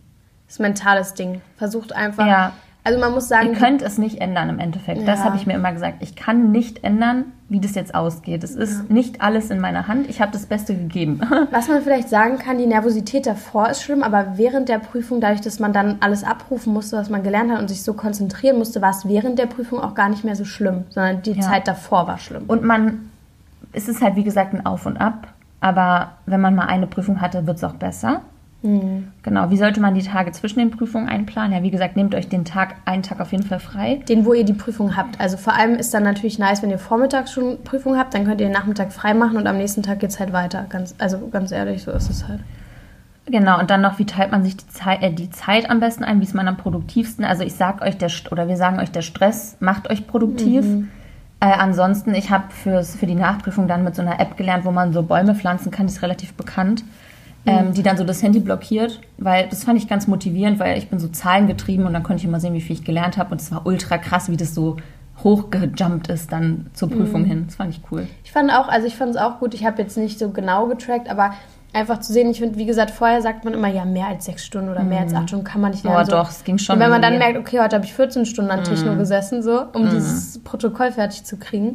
B: Ding. Versucht einfach... Ja. Also man muss sagen...
A: Ihr könnt es nicht ändern im Endeffekt. Ja. Das habe ich mir immer gesagt. Ich kann nicht ändern, wie das jetzt ausgeht. Es ist nicht alles in meiner Hand. Ich habe das Beste gegeben.
B: Was man vielleicht sagen kann, die Nervosität davor ist schlimm, aber während der Prüfung, dadurch, dass man dann alles abrufen musste, was man gelernt hat und sich so konzentrieren musste, war es während der Prüfung auch gar nicht mehr so schlimm, sondern die Zeit davor war schlimm.
A: Und es ist halt wie gesagt ein Auf und Ab, aber wenn man mal eine Prüfung hatte, wird es auch besser. Genau, wie sollte man die Tage zwischen den Prüfungen einplanen? Ja, wie gesagt, nehmt euch einen Tag auf jeden Fall frei.
B: Den, wo ihr die Prüfung habt. Also vor allem ist dann natürlich nice, wenn ihr vormittags schon Prüfung habt, dann könnt ihr den Nachmittag frei machen und am nächsten Tag geht's halt weiter. Ganz ehrlich, so ist es halt.
A: Genau, und dann noch, wie teilt man sich die Zeit am besten ein? Wie ist man am produktivsten? Also wir sagen euch, der Stress macht euch produktiv. Ansonsten, ich habe für die Nachprüfung dann mit so einer App gelernt, wo man so Bäume pflanzen kann, die ist relativ bekannt. Die dann so das Handy blockiert, weil das fand ich ganz motivierend, weil ich bin so zahlengetrieben und dann konnte ich immer sehen, wie viel ich gelernt habe und es war ultra krass, wie das so hochgejumpt ist dann zur Prüfung hin. Das fand ich cool.
B: Ich fand es auch gut, ich habe jetzt nicht so genau getrackt, aber einfach zu sehen, ich finde, wie gesagt, vorher sagt man immer, ja, mehr als 6 Stunden oder mehr als 8 Stunden kann man nicht lernen.
A: Oh doch, es ging schon.
B: Und wenn man dann merkt, okay, heute habe ich 14 Stunden an Techno gesessen, so, um dieses Protokoll fertig zu kriegen,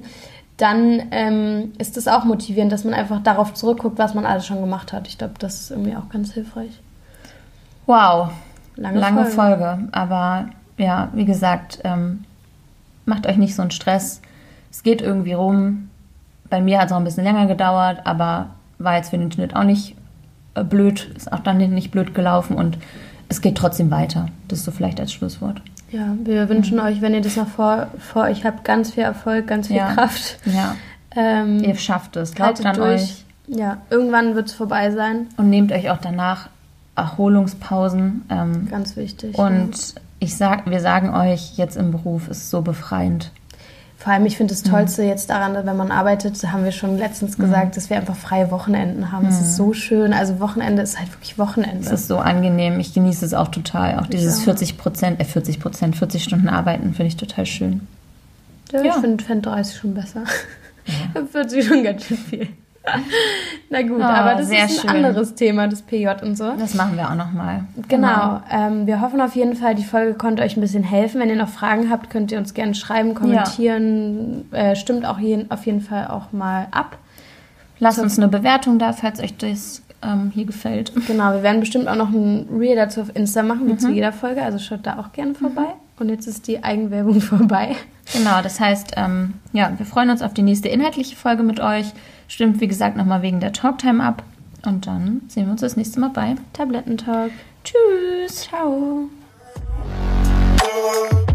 B: dann ist es auch motivierend, dass man einfach darauf zurückguckt, was man alles schon gemacht hat. Ich glaube, das ist irgendwie auch ganz hilfreich.
A: Wow, lange Folge. Aber ja, wie gesagt, macht euch nicht so einen Stress. Es geht irgendwie rum. Bei mir hat es auch ein bisschen länger gedauert, aber war jetzt für den Schnitt auch nicht blöd. Ist auch dann nicht blöd gelaufen und es geht trotzdem weiter. Das ist so vielleicht als Schlusswort.
B: Ja, wir wünschen euch, wenn ihr das noch vor euch habt, ganz viel Erfolg, ganz viel Kraft.
A: Ja, ihr schafft es. Glaubt an euch.
B: Ja, irgendwann wird es vorbei sein.
A: Und nehmt euch auch danach Erholungspausen.
B: Ganz wichtig.
A: Und wir sagen euch, jetzt im Beruf ist so befreiend.
B: Vor allem, ich finde das Tollste jetzt daran, wenn man arbeitet, haben wir schon letztens gesagt, dass wir einfach freie Wochenenden haben. Es ist so schön. Also Wochenende ist halt wirklich Wochenende.
A: Es ist so angenehm. Ich genieße es auch total. Auch dieses 40 Stunden Arbeiten finde ich total schön.
B: Ja. Ich finde 30 schon besser. Ja. 40 schon ganz schön viel. Na gut, aber das ist ein anderes Thema, das PJ und so.
A: Das machen wir auch nochmal.
B: Genau. Wir hoffen auf jeden Fall, die Folge konnte euch ein bisschen helfen. Wenn ihr noch Fragen habt, könnt ihr uns gerne schreiben, kommentieren. Stimmt auch auf jeden Fall auch mal ab.
A: Lasst uns eine Bewertung da, falls euch das hier gefällt.
B: Genau, wir werden bestimmt auch noch ein Reel dazu auf Insta machen, wie zu jeder Folge. Also schaut da auch gerne vorbei. Und jetzt ist die Eigenwerbung vorbei.
A: Genau, das heißt, wir freuen uns auf die nächste inhaltliche Folge mit euch. Stimmt, wie gesagt, nochmal wegen der Talktime ab. Und dann sehen wir uns das nächste Mal bei
B: Tablettentalk.
A: Tschüss.
B: Ciao.